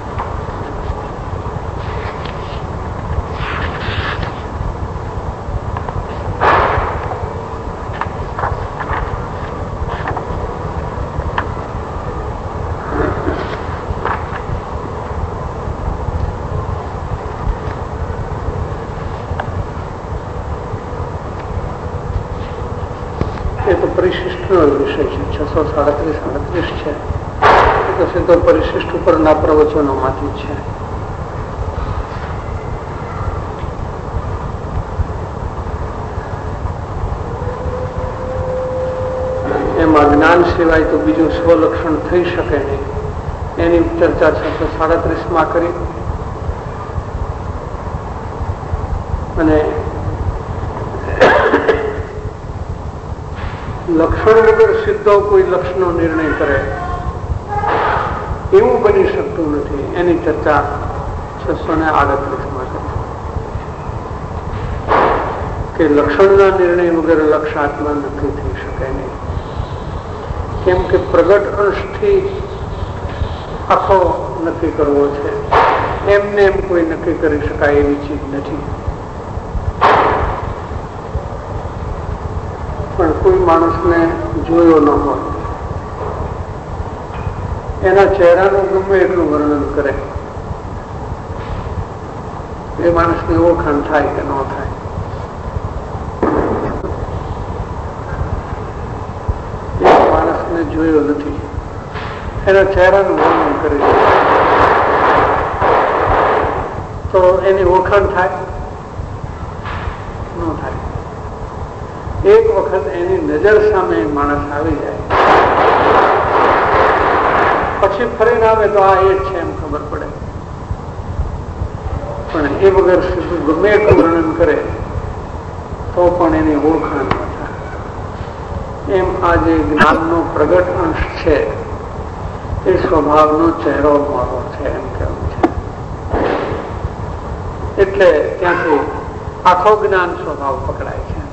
S2: એ તો પરિશિષ્ટનો વિષય છે. છસો સાડત્રીસ સાડત્રીસ છે તો સીધો પરિશિષ્ટ ઉપરના પ્રવચનો માંથી છે. એમાં જ્ઞાન સિવાય તો બીજું સ્વલક્ષણ થઈ શકે નહીં. એની ચર્ચા છસો સાડત્રીસ માં કરી અને લક્ષણ વગર સીધો કોઈ લક્ષણનો નિર્ણય કરે એવું બની શકતું નથી. એની ચર્ચા છસો ને આડત્રીસ માં કે લક્ષણના નિર્ણય વગર લક્ષાત્મા નથી થઈ શકે નહીં. કેમ કે પ્રગટ અંશથી આખો નક્કી કરવો છે. એમને એમ કોઈ નક્કી કરી શકાય એવી ચીજ નથી. પણ કોઈ માણસને જોયો ન હોય, એના ચહેરાનું ગમે એટલું વર્ણન કરે, એ માણસની ઓળખાણ થાય કે ન થાય. એ માણસને જોયો નથી, એના ચહેરાનું વર્ણન કરે તો એની ઓળખાણ થાય ન થાય. એક વખત એની નજર સામે માણસ આવી જાય પછી ફરીને આવે તો આ એ જ છે એમ ખબર પડે. પણ એ વગર સીધું ગમે એટલું વર્ણન કરે તો પણ એની ઓળખાણ ન થાય. એમ આ જે જ્ઞાનનો પ્રગટ અંશ છે એ સ્વભાવનો ચહેરો મારો છે એમ કહેવું છે. એટલે ત્યાંથી આખો જ્ઞાન સ્વભાવ પકડાય છે.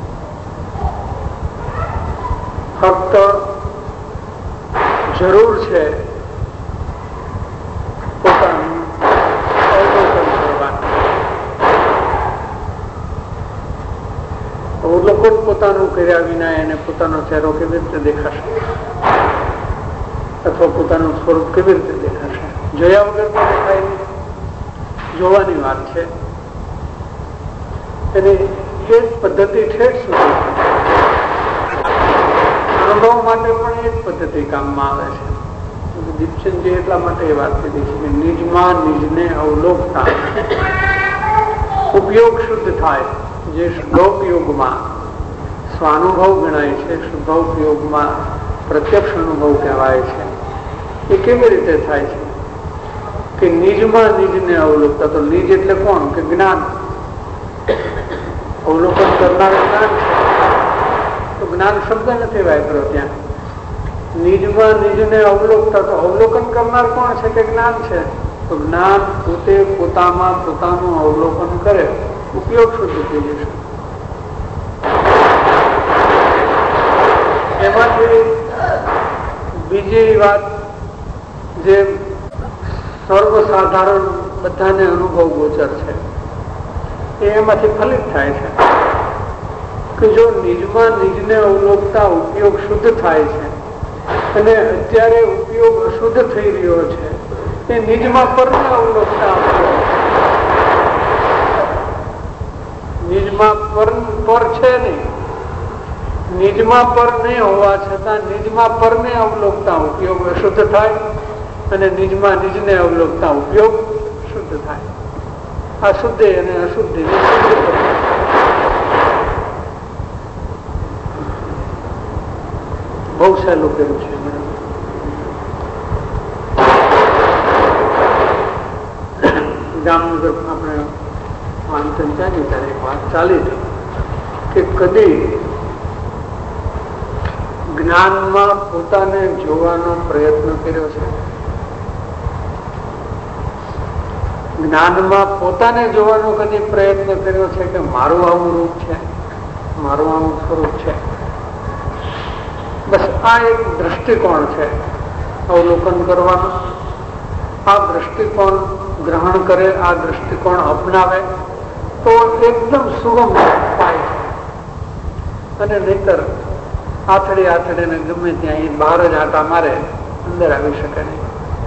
S2: ફક્ત જરૂર છે પોતાનું અવલોકન કરવાનું. અવલોકન પોતાનું કર્યા વિના એને પોતાનો ચહેરો કેવી રીતે દેખાશે અથવા પોતાનું સ્વરૂપ કેવી રીતે દેખાશે? જોયા વગર તો દેખાય નહીં. જોવાની વાત છે. એની એ જ પદ્ધતિ ઠેઠ સુધી અનુભવ માટે પણ એ જ પદ્ધતિ કામમાં આવે છે. દીપચંદજી એટલા માટે એ વાત કીધી છે કે નિજમાં નિજને અવલોકતા ઉપયોગ શુદ્ધ થાય. જે શુદ્ધોપયોગમાં સ્વાનુભવ ગણાય છે, શુદ્ધોપયોગમાં પ્રત્યક્ષ અનુભવ કહેવાય છે. એ કેવી રીતે થાય છે કે નિજમાં નિજને અવલોકતા. તો નિજ એટલે કોણ? કે જ્ઞાન. અવલોકન કરનાર જ્ઞાન છે. તો જ્ઞાન શબ્દ નથી વાપર્યો ત્યાં. નિજમાં નિજને અવલોકતા તો અવલોકન કરનાર કોણ છે? કે જ્ઞાન છે. તો જ્ઞાન પોતે પોતામાં પોતાનું અવલોકન કરે, ઉપયોગ શુદ્ધ થઈ જશે. એમાંથી બીજી વાત જે સર્વસાધારણ બધાને અનુભવ ગોચર છે એ એમાંથી ફલિત થાય છે કે જો નિજમાં નિજને અવલોકતા ઉપયોગ શુદ્ધ થાય છે અને અત્યારે ઉપયોગ અશુદ્ધ થઈ રહ્યો છે એ નિજમાં પરને અવલોકતા નિજમાં પર પર છે નહીં, નિજમાં પર નહીં હોવા છતાં નિજમાં પરને અવલોકતા ઉપયોગ અશુદ્ધ થાય અને નિજમાં નિજને અવલોકતા ઉપયોગ શુદ્ધ થાય. આ શુદ્ધ અને અશુદ્ધ બહુ સહેલું કર્યું છે. જામનગર આપણે વાંચન ચાલી ત્યારે એક વાત ચાલી કે કદી જ્ઞાનમાં પોતાને જોવાનો પ્રયત્ન કર્યો છે? જ્ઞાનમાં પોતાને જોવાનો કદી પ્રયત્ન કર્યો છે કે મારું આવું રૂપ છે, મારું આવું સ્વરૂપ છે? બસ આ એક દ્રષ્ટિકોણ છે અવલોકન કરવાનો. આ દ્રષ્ટિકોણ ગ્રહણ કરે, આ દ્રષ્ટિકોણ અપનાવે તો એકદમ સુગમ થાય છે. અને નહીતર આથડે આથડે ને ગમે ત્યાં બહાર જ આટા મારે, અંદર આવી શકે નહીં.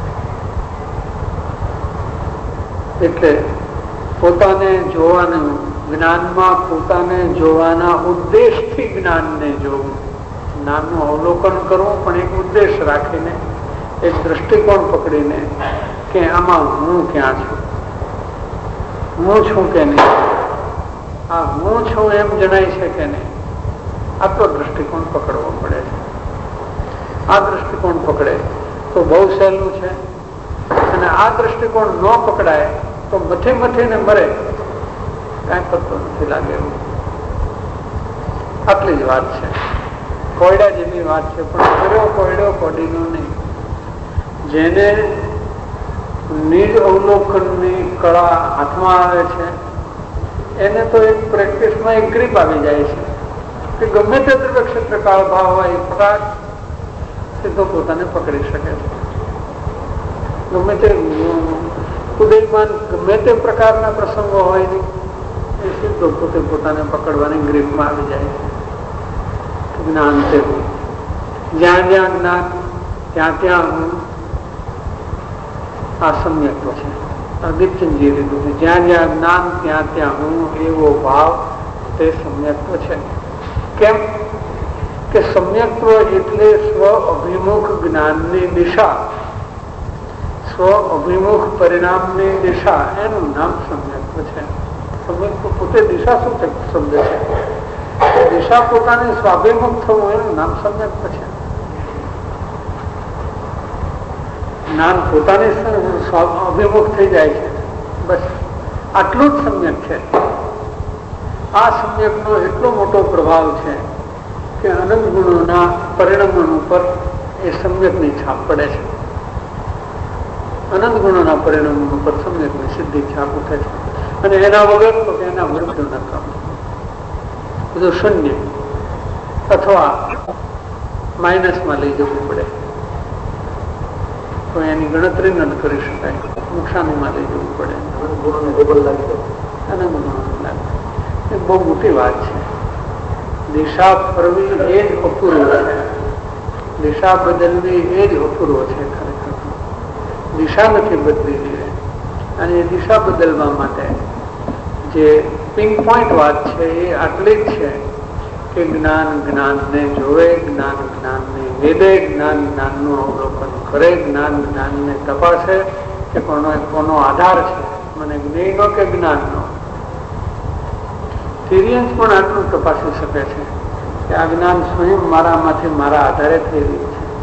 S2: એટલે પોતાને જોવાનું, જ્ઞાનમાં પોતાને જોવાના ઉદ્દેશથી જ્ઞાનને જોવું, જ્ઞાનનું અવલોકન કરવું પણ એક ઉદ્દેશ રાખીને, એક દ્રષ્ટિકોણ પકડીને કે આમાં હું ક્યાં છું, હું છું કે નહીં, આ હું છું એમ જણાય છે કે નહીં, આટલો દ્રષ્ટિકોણ પકડવો પડે છે. આ દ્રષ્ટિકોણ પકડે તો બહુ સહેલું છે. અને આ દ્રષ્ટિકોણ ન પકડાય તો મથે મથીને મરે, કાંઈ પત્તો નથી લાગે એવું. આટલી જ વાત છે. કોયડા જેવી વાત છે, પણ કર્યો કોયડો કોડીનો નહીં. જેને નિજ અવલોકનની કળા હાથમાં આવે છે એને તો એક પ્રેક્ટિસમાં એક ગ્રીપ આવી જાય છે કે ગમે તે દ્રવ્ય ક્ષેત્ર કાળ ભાવ હોય એ પ્રકાશ સીધો પોતાને પકડી શકે છે. ગમે તે ઉદયમાન ગમે તે પ્રકારના પ્રસંગો હોય નહીં, એ સીધો પોતે પોતાને પકડવાની ગ્રીપમાં આવી જાય છે. જ્ઞાન છે, જ્યાં જ્યાં જ્ઞાન ત્યાં ત્યાં હું, આ સમ્યક્ત્વ છે. અગત્યજી લીધું છે, જ્યાં જ્યાં જ્ઞાન ત્યાં ત્યાં હું, એવો ભાવ તે સમ્યક્ત્વ છે. કેમ કે સમ્યક્ત્વ એટલે સ્વ અભિમુખ જ્ઞાનની દિશા, સ્વ અભિમુખ પરિણામની દિશા, એનું નામ સમ્યક્ત્વ છે. સમ્યક્ત્વ પોતે દિશા શું છે શબ્દ છે, દિશા પોતાને સ્વાભિમુખ થવું એનું નામ સમ્યક્ત્વ છે. જ્ઞાન પોતાની અભિમુખ થઈ જાય છે, બસ આટલું જ સમ્યક છે. આ સમ્યકનો એટલો મોટો પ્રભાવ છે કે અનંત ગુણોના પરિણામો ઉપર એ સમ્યકની છાપ પડે છે. અનંત ગુણોના પરિણામો ઉપર સમ્યકની સિદ્ધિ છાપ ઉઠે છે. અને એના વગર તો એના વિરુદ્ધ ન કામ, બધું શૂન્ય અથવા માઇનસમાં લઈ જવું પડે તો એની ગણતરી ન કરી શકાય, નુકસાનીમાં લઈ જવું પડે. અને એ બહુ મોટી વાત છે. દિશા ફરવી એ જ અપૂર્વ છે, દિશા બદલવી એ જ અપૂર્વ છે. ખરેખર દિશા નથી બદલી જોઈએ. અને એ દિશા બદલવા માટે જે પિંક પોઈન્ટ વાત છે એ આટલી જ છે કે જ્ઞાન જ્ઞાનને જોવે, જ્ઞાન જ્ઞાનને વેદે, જ્ઞાન જ્ઞાનનું અવલોકન કરે, જ્ઞાન જ્ઞાનને તપાસે કે કોનો કોનો આધાર છે, મને જ્ઞેયનો કે જ્ઞાનનો. સિરિયન્સ પણ આટલું તપાસી શકે છે કે આ જ્ઞાન સ્વયં મારામાંથી મારા આધારે થઈ રહ્યું છે.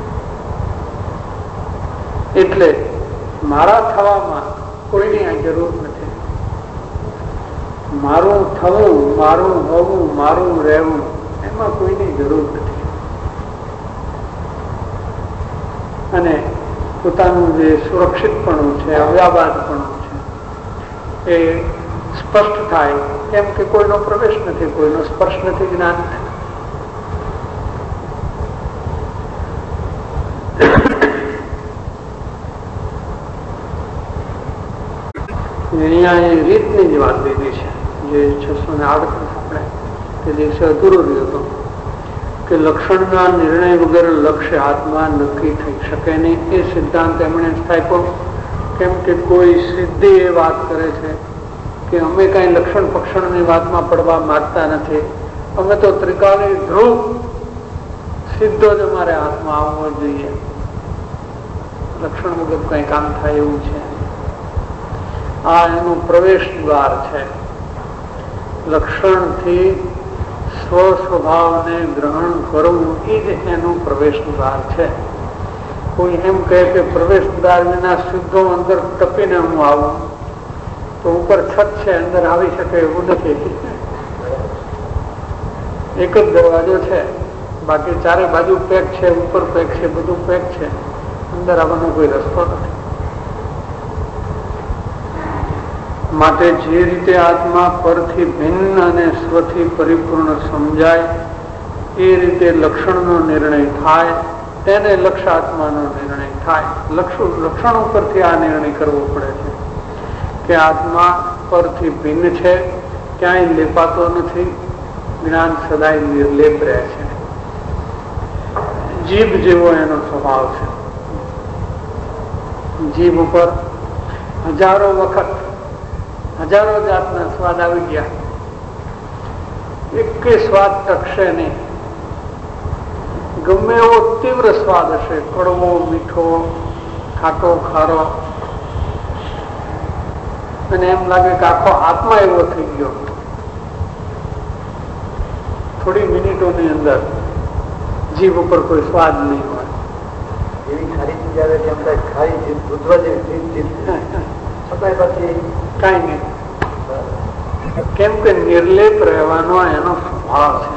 S2: એટલે મારા થવામાં કોઈની આ જરૂર નથી. મારું થવું, મારું હોવું, મારું રહેવું, એમાં કોઈની જરૂર નથી. અને પોતાનું જે સુરક્ષિતપણું છે, અવ્યાબાદપણું છે એ સ્પષ્ટ થાય, કેમ કે કોઈનો પ્રવેશ નથી, કોઈનો સ્પર્શ નથી જ્ઞાન. અહીંયા એ રીતની જ વાત લીધી છે, જે છસો ને આડત્રીસ આપણે તે દિવસે અધૂરો રહ્યો હતો કે લક્ષણના નિર્ણય વગર લક્ષ્ય આત્મા નક્કી થઈ શકે નહીં. એ સિદ્ધાંત એમણે સ્થાપ્યો, કેમ કે કોઈ સિદ્ધિ એ વાત કરે છે કે અમે કઈ લક્ષણ પક્ષણની વાતમાં પડવા માંગતા નથી, અમે તો ત્રિકાળી ધ્રુવ સીધો જ અમારે હાથમાં આવવો જોઈએ, લક્ષણ વગર કઈ કામ થાય એવું છે. આ એનું પ્રવેશ દ્વાર છે. લક્ષણથી સ્વ સ્વભાવને ગ્રહણ કરવું એ જ એનું પ્રવેશ દ્વાર છે. કોઈ એમ કહે કે પ્રવેશ દ્વાર વિના સીધો અંદર ટપીને હું આવું, તો ઉપર છત છે, અંદર આવી શકે એવું નથી. એક જ દરવાજો છે, બાકી ચારે બાજુ પેક છે, ઉપર પેક છે, બધું પેક છે, અંદર આવવાનો કોઈ રસ્તો નથી. માટે જે રીતે આત્મા પરથી ભિન્ન અને સ્વથી પરિપૂર્ણ સમજાય એ રીતે લક્ષણનો નિર્ણય થાય, તેને લક્ષાત્માનો નિર્ણય થાય. લક્ષ લક્ષણ ઉપરથી આ નિર્ણય કરવો પડે છે કે આત્મા પરથી ભિન્ન છે, ક્યાંય લેપાતો નથી, જ્ઞાન સદાય નિર્લેપ રહે છે. જીભ જેવો એનો સ્વભાવ છે. જીભ ઉપર હજારો વખત હજારો જાતના સ્વાદ આવી ગયા, એક સ્વાદ ટકશે નહીં. ગમે એવો તીવ્ર સ્વાદ હશે, કડવો, મીઠો, ખાટો, ખારો, અને એમ લાગે કે આખો આત્મા એવો થઈ ગયો. થોડી મિનિટોની અંદર જીભ ઉપર કોઈ સ્વાદ નહીં હોય.
S3: એવી ખારી ચીજ આવે કે આપણે ખારી ચીજ ઉધવા જેવી ચીજ છતાંય પછી
S2: કઈ નહીં, કેમ કે નિર્લેપ રહેવાનો એનો સ્વભાવ છે.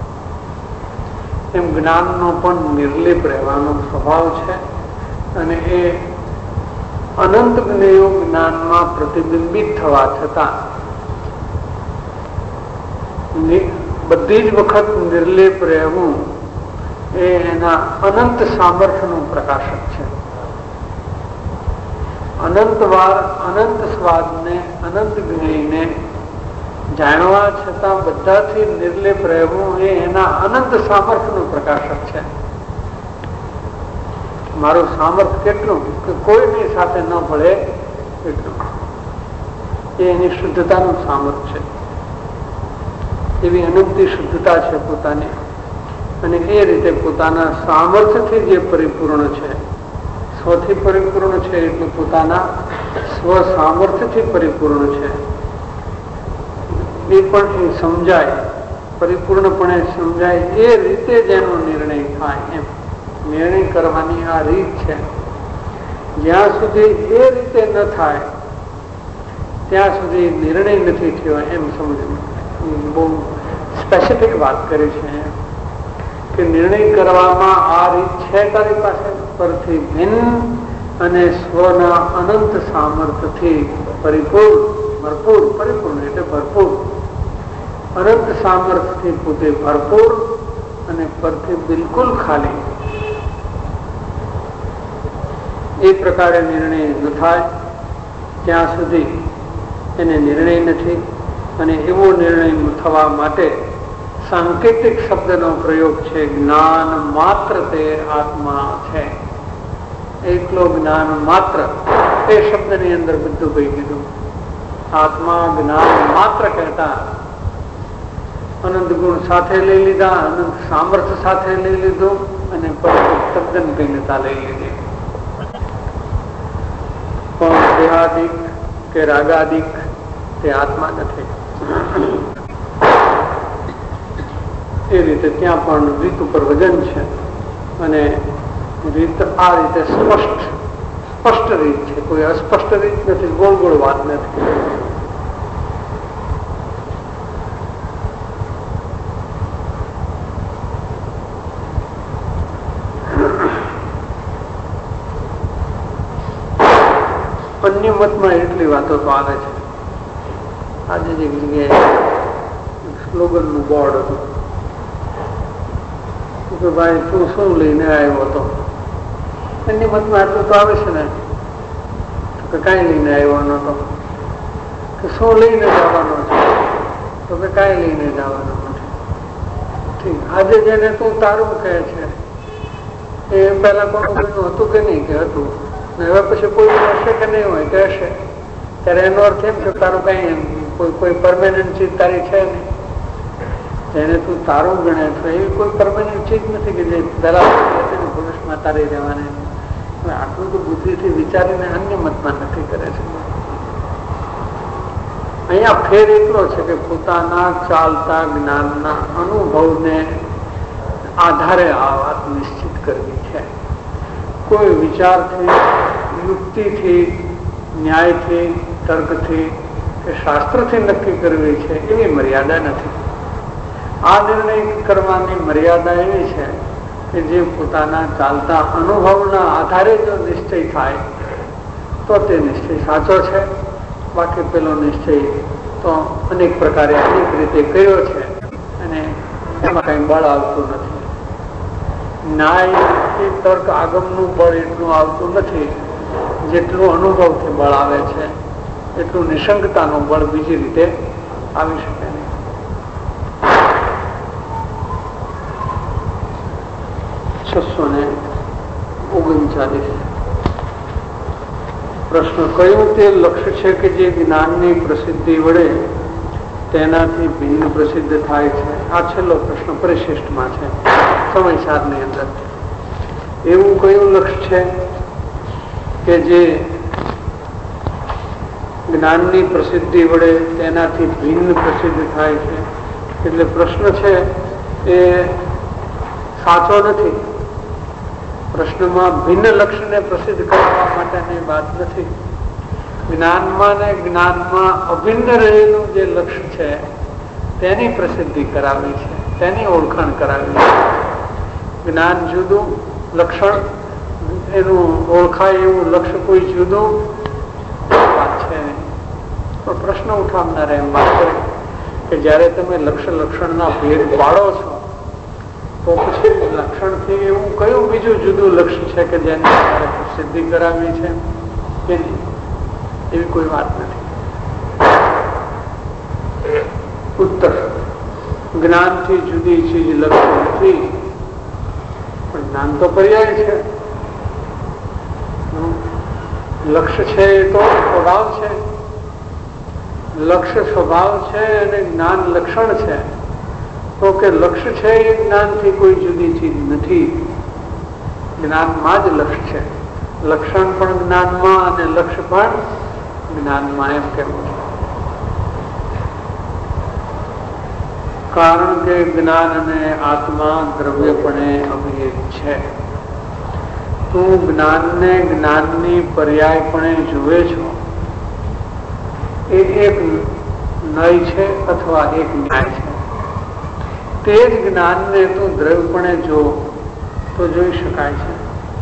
S2: એમ જ્ઞાનનો પણ નિર્લેપ રહેવાનો સ્વભાવ છે, અને એ અનંત જ્ઞેયો જ્ઞાનમાં પ્રતિબિંબિત થવા છતાં બધી જ વખત નિર્લેપ રહેવું એ એના અનંત સામર્થ્યનું પ્રકાશક છે. અનંત વાર અનંત સ્વાદને, અનંત જ્ઞેયને જાણવા છતાં બધાથી નિર્લેપ રહેવું એ એના અનંત સામર્થ્યનું પ્રકાશક છે. મારું સામર્થ્ય કેટલું કે કોઈની સાથે ન ભળે એટલું, એ એની શુદ્ધતાનું સામર્થ્ય છે. એવી અનંતી શુદ્ધતા છે પોતાની, અને એ રીતે પોતાના સામર્થ્યથી જે પરિપૂર્ણ છે, સ્વથી પરિપૂર્ણ છે એટલે પોતાના સ્વ સામર્થ્યથી પરિપૂર્ણ છે. એ પણ એ સમજાય, પરિપૂર્ણપણે સમજાય એ રીતે જેનો નિર્ણય થાય. એમ નિર્ણય કરવાની આ રીત છે. જ્યાં સુધી એ રીતે ન થાય ત્યાં સુધી નિર્ણય નથી થયો એમ સમજવું. બહુ સ્પેસિફિક વાત કરી છે કે નિર્ણય કરવામાં આ રીત છે તારી પાસે, પરથી ભિન્ન અને સ્વના અનંત સામર્થ્યથી પરિપૂર્ણ, ભરપૂર, પરિપૂર્ણ એટલે ભરપૂર, અનંત સામર્થ્યથી પોતે ભરપૂર અને પરથી બિલકુલ ખાલી. એ પ્રકારે નિર્ણય ન થાય ત્યાં સુધી એને નિર્ણય નથી. અને એવો નિર્ણય થવા માટે સાંકેતિક શબ્દનો પ્રયોગ છે. જ્ઞાન માત્ર તે આત્મા છે, એકલો જ્ઞાન માત્ર. એ શબ્દની અંદર બધું કહી દીધું. આત્મા જ્ઞાન માત્ર કહેતા અનંત ગુણ સાથે લઈ લીધા, અનંત સામર્થ્ય સાથે લઈ લીધું, અને પછી તદ્દન ભિન્નતા લઈ લીધી. પણ દેહાદિક કે રાગાદિક તે આત્મા નથી. એ રીતે ત્યાં પણ રીત ઉપર વજન છે, અને રીત આ રીતે સ્પષ્ટ સ્પષ્ટ રીત છે, કોઈ અસ્પષ્ટ રીત નથી, ગોળ ગોળ વાત નથી. અન્ય મતમાં એટલી વાતો તો આવે છે. આજે જે જગ્યાએ સ્લોગનનું બોર્ડ હતું કે ભાઈ તું શું લઈને આવ્યો હતો, અન્ય મતમાં આટલું તો આવે છે ને કે કાંઈ લઈને આવ્યો નતો, કે શું લઈને જવાનો છે તો કે કાંઈ લઈને જવાનો નથી. ઠીક, આજે જેને તું તારું કહે છે એ પહેલા કોનું કોઈનું હતું કે નહીં કે હતું, ને હવે પછી કોઈ હશે કે નહીં હોય કે હશે, ત્યારે એનો અર્થ એમ કે તારું કઈ કોઈ કોઈ પરમેનન્ટ ચીજ તારી છે નહીં. જેને તું તારું ગણે છે એવી કોઈ પરમેનન્ટ ચીજ નથી કે જે પહેલા ભવિષ્યમાં તારી રહેવાની. આટલું તો બુદ્ધિથી વિચારીને અન્ય મતમાં નક્કી કરે છે. અહીંયા ફેર એટલો છે કે પોતાના ચાલતા જ્ઞાનના અનુભવને આધારે આ વાત નિશ્ચિત કરવી છે. કોઈ વિચારથી, યુક્તિથી, ન્યાયથી, તર્કથી કે શાસ્ત્રથી નક્કી કરવી છે એવી મર્યાદા નથી. આ નિર્ણય કરવાની મર્યાદા એવી છે કે જે પોતાના ચાલતા અનુભવના આધારે જો નિશ્ચય થાય તો તે નિશ્ચય સાચો છે. બાકી પેલો નિશ્ચય તો અનેક પ્રકારે અનેક રીતે કર્યો છે અને એમાં કઈ બળ આવતું નથી. ન્યાય કે તર્ક આગમનું બળ એટલું આવતું નથી જેટલું અનુભવથી બળ આવે છે, એટલું નિશંકતાનું બળ બીજી રીતે આવી શકે નહીં. છસો ને ઓગણચાલીસ પ્રશ્ન, કયું તે લક્ષ્ય છે કે જે જ્ઞાનની પ્રસિદ્ધિ વડે તેનાથી ભિન્ન પ્રસિદ્ધ થાય છે? આ છેલ્લો પ્રશ્ન પરિશિષ્ટમાં છે સમયસારની અંદર. એવું કયું લક્ષ્ય છે કે જે જ્ઞાનની પ્રસિદ્ધિ વડે તેનાથી ભિન્ન પ્રસિદ્ધ થાય છે? એટલે પ્રશ્ન છે એ સાચો નથી. પ્રશ્નમાં ભિન્ન લક્ષ્યને પ્રસિદ્ધ કરવા માટેની વાત નથી. જ્ઞાનમાં ને જ્ઞાનમાં અભિન્ન રહેલું જે લક્ષ્ય છે તેની પ્રસિદ્ધિ કરાવી છે, તેની ઓળખાણ કરાવી છે. જ્ઞાન જુદું, લક્ષણ એનું ઓળખાય એવું લક્ષ્ય કોઈ જુદું વાત છે. પણ પ્રશ્ન ઉઠાવનારે એમ વાત કરે કે જયારે તમે લક્ષ્ય લક્ષણના ભેદ પાડો છો તો પછી લક્ષણથી એવું કયું બીજું જુદું લક્ષ્ય છે કે જેને તમારે પ્રસિદ્ધિ કરાવી છે કે નહીં? એવી કોઈ વાત નથી. ઉત્તર, જ્ઞાનથી જુદી ચીજ લક્ષ્ય નથી, પણ જ્ઞાન તો પર્યાય છે. લક્ષ્ય છે એ તો સ્વભાવ છે, લક્ષ્ય સ્વભાવ છે અને જ્ઞાન લક્ષણ છે. તો કે લક્ષ્ય છે એ જ્ઞાનથી કોઈ જુદી ચીજ નથી, જ્ઞાનમાં જ લક્ષ્ય છે. લક્ષણ પણ જ્ઞાનમાં અને લક્ષ્ય પણ જ્ઞાનમાં, એમ કહેવું છે. કારણ કે જ્ઞાન અને આત્મા દ્રવ્યપણે અભેદ છે. તું જ્ઞાનને જ્ઞાનની પર્યાયપણે જુએ છો એ એક નય છે અથવા એક ન્યાય છે. તે જ જ્ઞાનને તું દ્રવ્યપણે જો તો જોઈ શકાય છે.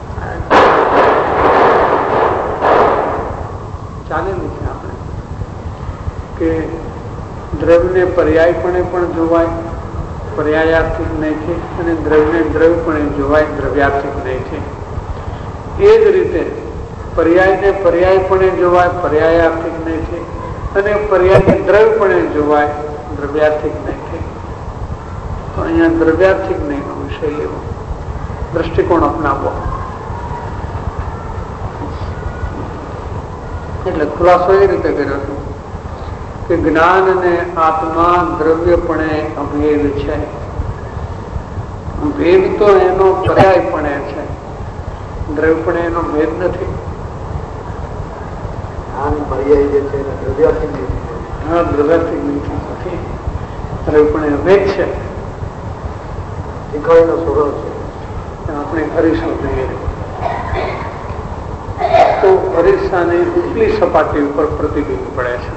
S2: ચાલેલું છે આપણે કે દ્રવ્યને પર્યાયપણે પણ જોવાય પર્યાયાર્થિક નહીંથી, અને દ્રવ્યને દ્રવ્યપણે જોવાય દ્રવ્યાર્થિક નહીંથી. એ જ રીતે પર્યાયને પર્યાયપણે જોવાય પર્યાયાર્થિક નહીંથી, અને પર્યાયને દ્રવ્યપણે જોવાય દ્રવ્યાર્થિક નહીંથી. તો અહીંયા દ્રવ્યાર્થિક નહીં નો વિષય લેવો, દ્રષ્ટિકોણ અપનાવવો. એટલે ખુલાસો એ રીતે કર્યો હતો કે જ્ઞાન અને આત્મા દ્રવ્યપણે અભેદ છે. ભેદ તો એનો પર્યાયપણે છે, દ્રવ્યપણે એનો ભેદ નથી. પર્યાય જે છે દ્રવ્યાર્થિક હા દ્રવ્યાર્થિક નથી, દ્રવ્યપણે અભેદ છે. શીખવાડીનો સ્વભાવ છે. આપણે અરીસા જોઈએ તો અરીસાની ઉપલી સપાટી ઉપર પ્રતિબિંબ પડે છે.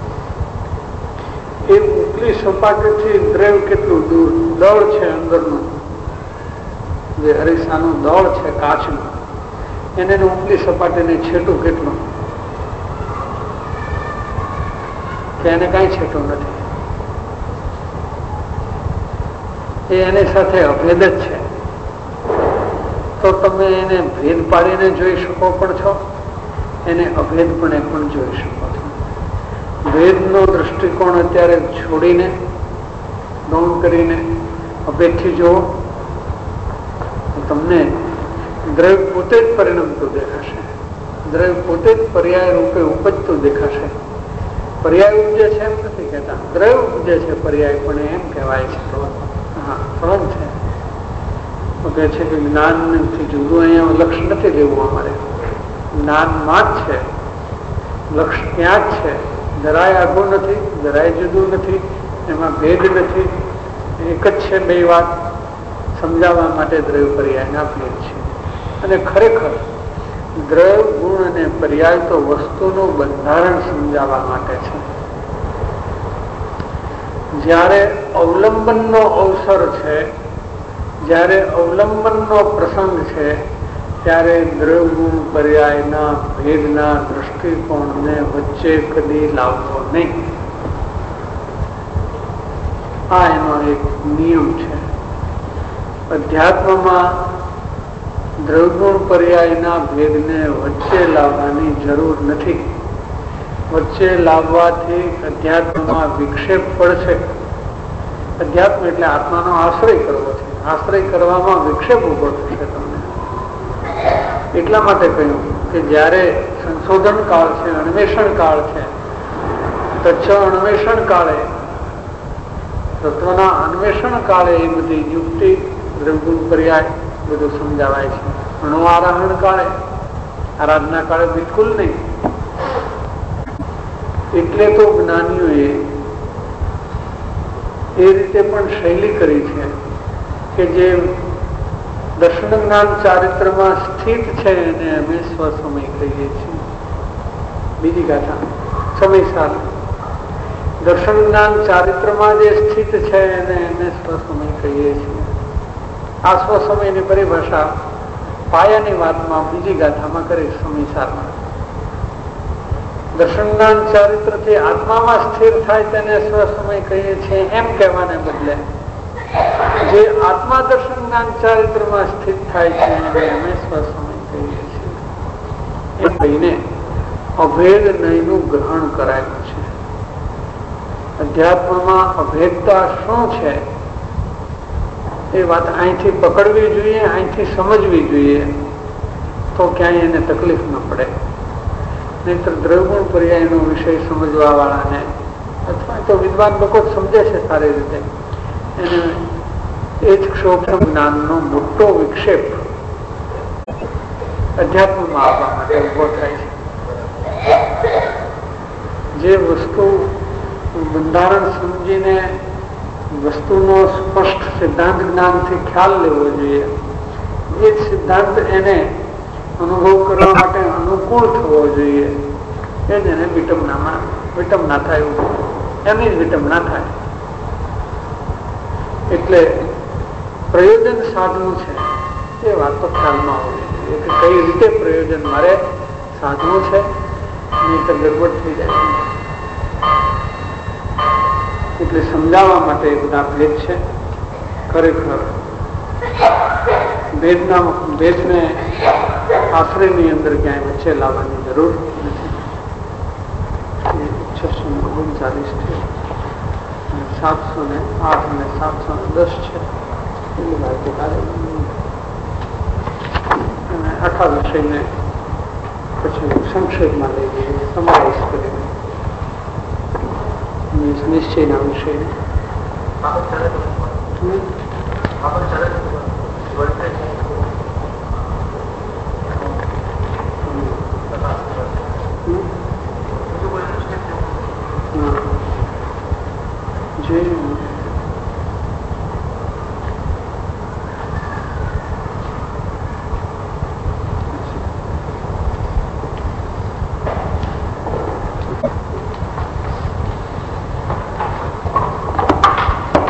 S2: એ ઉપલી સપાટીથી દ્રવ્ય કેટલું દૂર, દળ છે અંદરનું, જે અરીસાનું દળ છે કાચનું, એને ઉપલી સપાટીને છેટું કેટલું, કે એને કાંઈ છેટો નથી, એ એની સાથે અભેદ જ છે. તો તમે એને ભેદ પાડીને જોઈ શકો પણ છો, એને અભેદપણે પણ જોઈ શકો છો. ભેદનો દૃષ્ટિકોણ અત્યારે છોડીને ગૌણ કરીને અભેદથી જુઓ તો તમને દ્રવ્ય પોતે જ પરિણમતું દેખાશે, દ્રવ્ય પોતે જ પર્યાય રૂપે ઉપજતું દેખાશે. પર્યાય ઉપજે છે એમ નથી કહેતા, દ્રવ્ય ઉપજે છે પર્યાય પણ એમ કહેવાય છે. હા, ફરક છે. તો કહે છે કે જ્ઞાનથી જુદું અહીંયા લક્ષ્ય નથી લેવું, અમારે જ્ઞાનમાં જ છે લક્ષ્ય, ત્યાં જ છે. જરાય આઘું નથી, જરાય જુદું નથી, એમાં ભેદ નથી, એક જ છે. બે વાત સમજાવવા માટે દ્રવ્ય પર્યાયના ભેદ છે. અને ખરેખર દ્રવ્ય ગુણ અને પર્યાય તો વસ્તુનું બંધારણ સમજાવવા માટે છે. જ્યારે અવલંબનનો અવસર છે, જ્યારે અવલંબનનો પ્રસંગ છે, ત્યારે દ્રવ્ય ગુણ પર્યાયના ભેદના દ્રષ્ટિકોણને વચ્ચે કદી લાવવો નહીં. આ એનો એક નિયમ છે. અધ્યાત્મમાં દ્રવ્યગુણ પર્યાયના ભેદને વચ્ચે લાવવાની જરૂર નથી. વચ્ચે લાવવાથી અધ્યાત્મમાં વિક્ષેપ પડશે. અધ્યાત્મ એટલે આત્માનો આશ્રય કરવો છે, આશ્રય કરવામાં વિક્ષેપ ઉભો થશે તમને. એટલા માટે કહ્યું કે જ્યારે સંશોધન કાળ છે, અન્વેષણ કાળ છે, તચ્છ અન્વેષણ કાળે, તત્વના અન્વેષણ કાળે એ બધી યુક્તિ દ્રવ્યગુણ પર્યાય બધું સમજાવાય છે. અણુ આરાહણ કાળે, આરાધના કાળે બિલકુલ નહીં. એટલે તો જ્ઞાનીઓએ એ રીતે પણ શૈલી કરી છે કે જે દર્શન જ્ઞાન ચારિત્રમાં સ્થિત છે એને અમે સ્વસમય કહીએ છીએ. બીજી ગાથા સમય સાર દર્શન જ્ઞાન ચારિત્રમાં જે સ્થિત છે એને અમે સ્વસમય કહીએ છીએ. આ સ્વસમયની પરિભાષા પાયાની વાતમાં બીજી ગાથામાં કરી સમયસારમાં. દર્શન જ્ઞાન ચારિત્રથી આત્મામાં સ્થિર થાય તેને સ્વસમય કહીએ છીએ એમ કહેવાને બદલે જે આત્મા દર્શન જ્ઞાન ચારિત્રમાં સ્થિત થાય છે એને અમે સ્વસમય કહીએ છીએ. એ કહીને અભેદ નહીંનું ગ્રહણ કરાયું છે. અધ્યાત્મમાં અભેદતા શું છે એ વાત અહીંથી પકડવી જોઈએ, અહીંથી સમજવી જોઈએ, તો ક્યાંય એને તકલીફ ન પડે. નહીતર દ્રવ્યગુણ પર્યાયનો વિષય સમજવા વાળાને અથવા તો વિદ્વાન લોકો જ સમજે છે સારી રીતે, એને એ જ ક્ષોભ જ્ઞાનનો મોટો વિક્ષેપ અધ્યાત્મમાં આવવા માટે ઉભો થાય છે. જે વસ્તુ બંધારણ સમજીને વસ્તુનો સ્પષ્ટ સિદ્ધાંત જ્ઞાનથી ખ્યાલ લેવો જોઈએ, એ જ સિદ્ધાંત એને અનુભવ કરવા માટે અનુકૂળ થવો જોઈએ. એ જ એને વિટંબનામાં વિટંબના થાય, એની જ વિટંબના થાય. એટલે પ્રયોજન સાધવું છે એ વાત તો ખ્યાલમાં હોવી જોઈએ કે કઈ રીતે પ્રયોજન મારે સાધવું છે, નહીં તો ગડબડ થઈ જાય. એટલે સમજાવવા માટે બધા ભેદ છે. ખરેખર ભેદના ભેદને આશ્રયની અંદર ક્યાંય વચ્ચે લાવવાની જરૂર નથી. છસો ને ઓગણચાલીસ છે, સાતસો ને આઠ અને સાતસો ને દસ છે. એની વાત કાલે અને આખા વિષયને પછી સંક્ષેપમાં લઈ જઈએ, સમરાઈઝ કરીને નિશ્ચયના વિષયને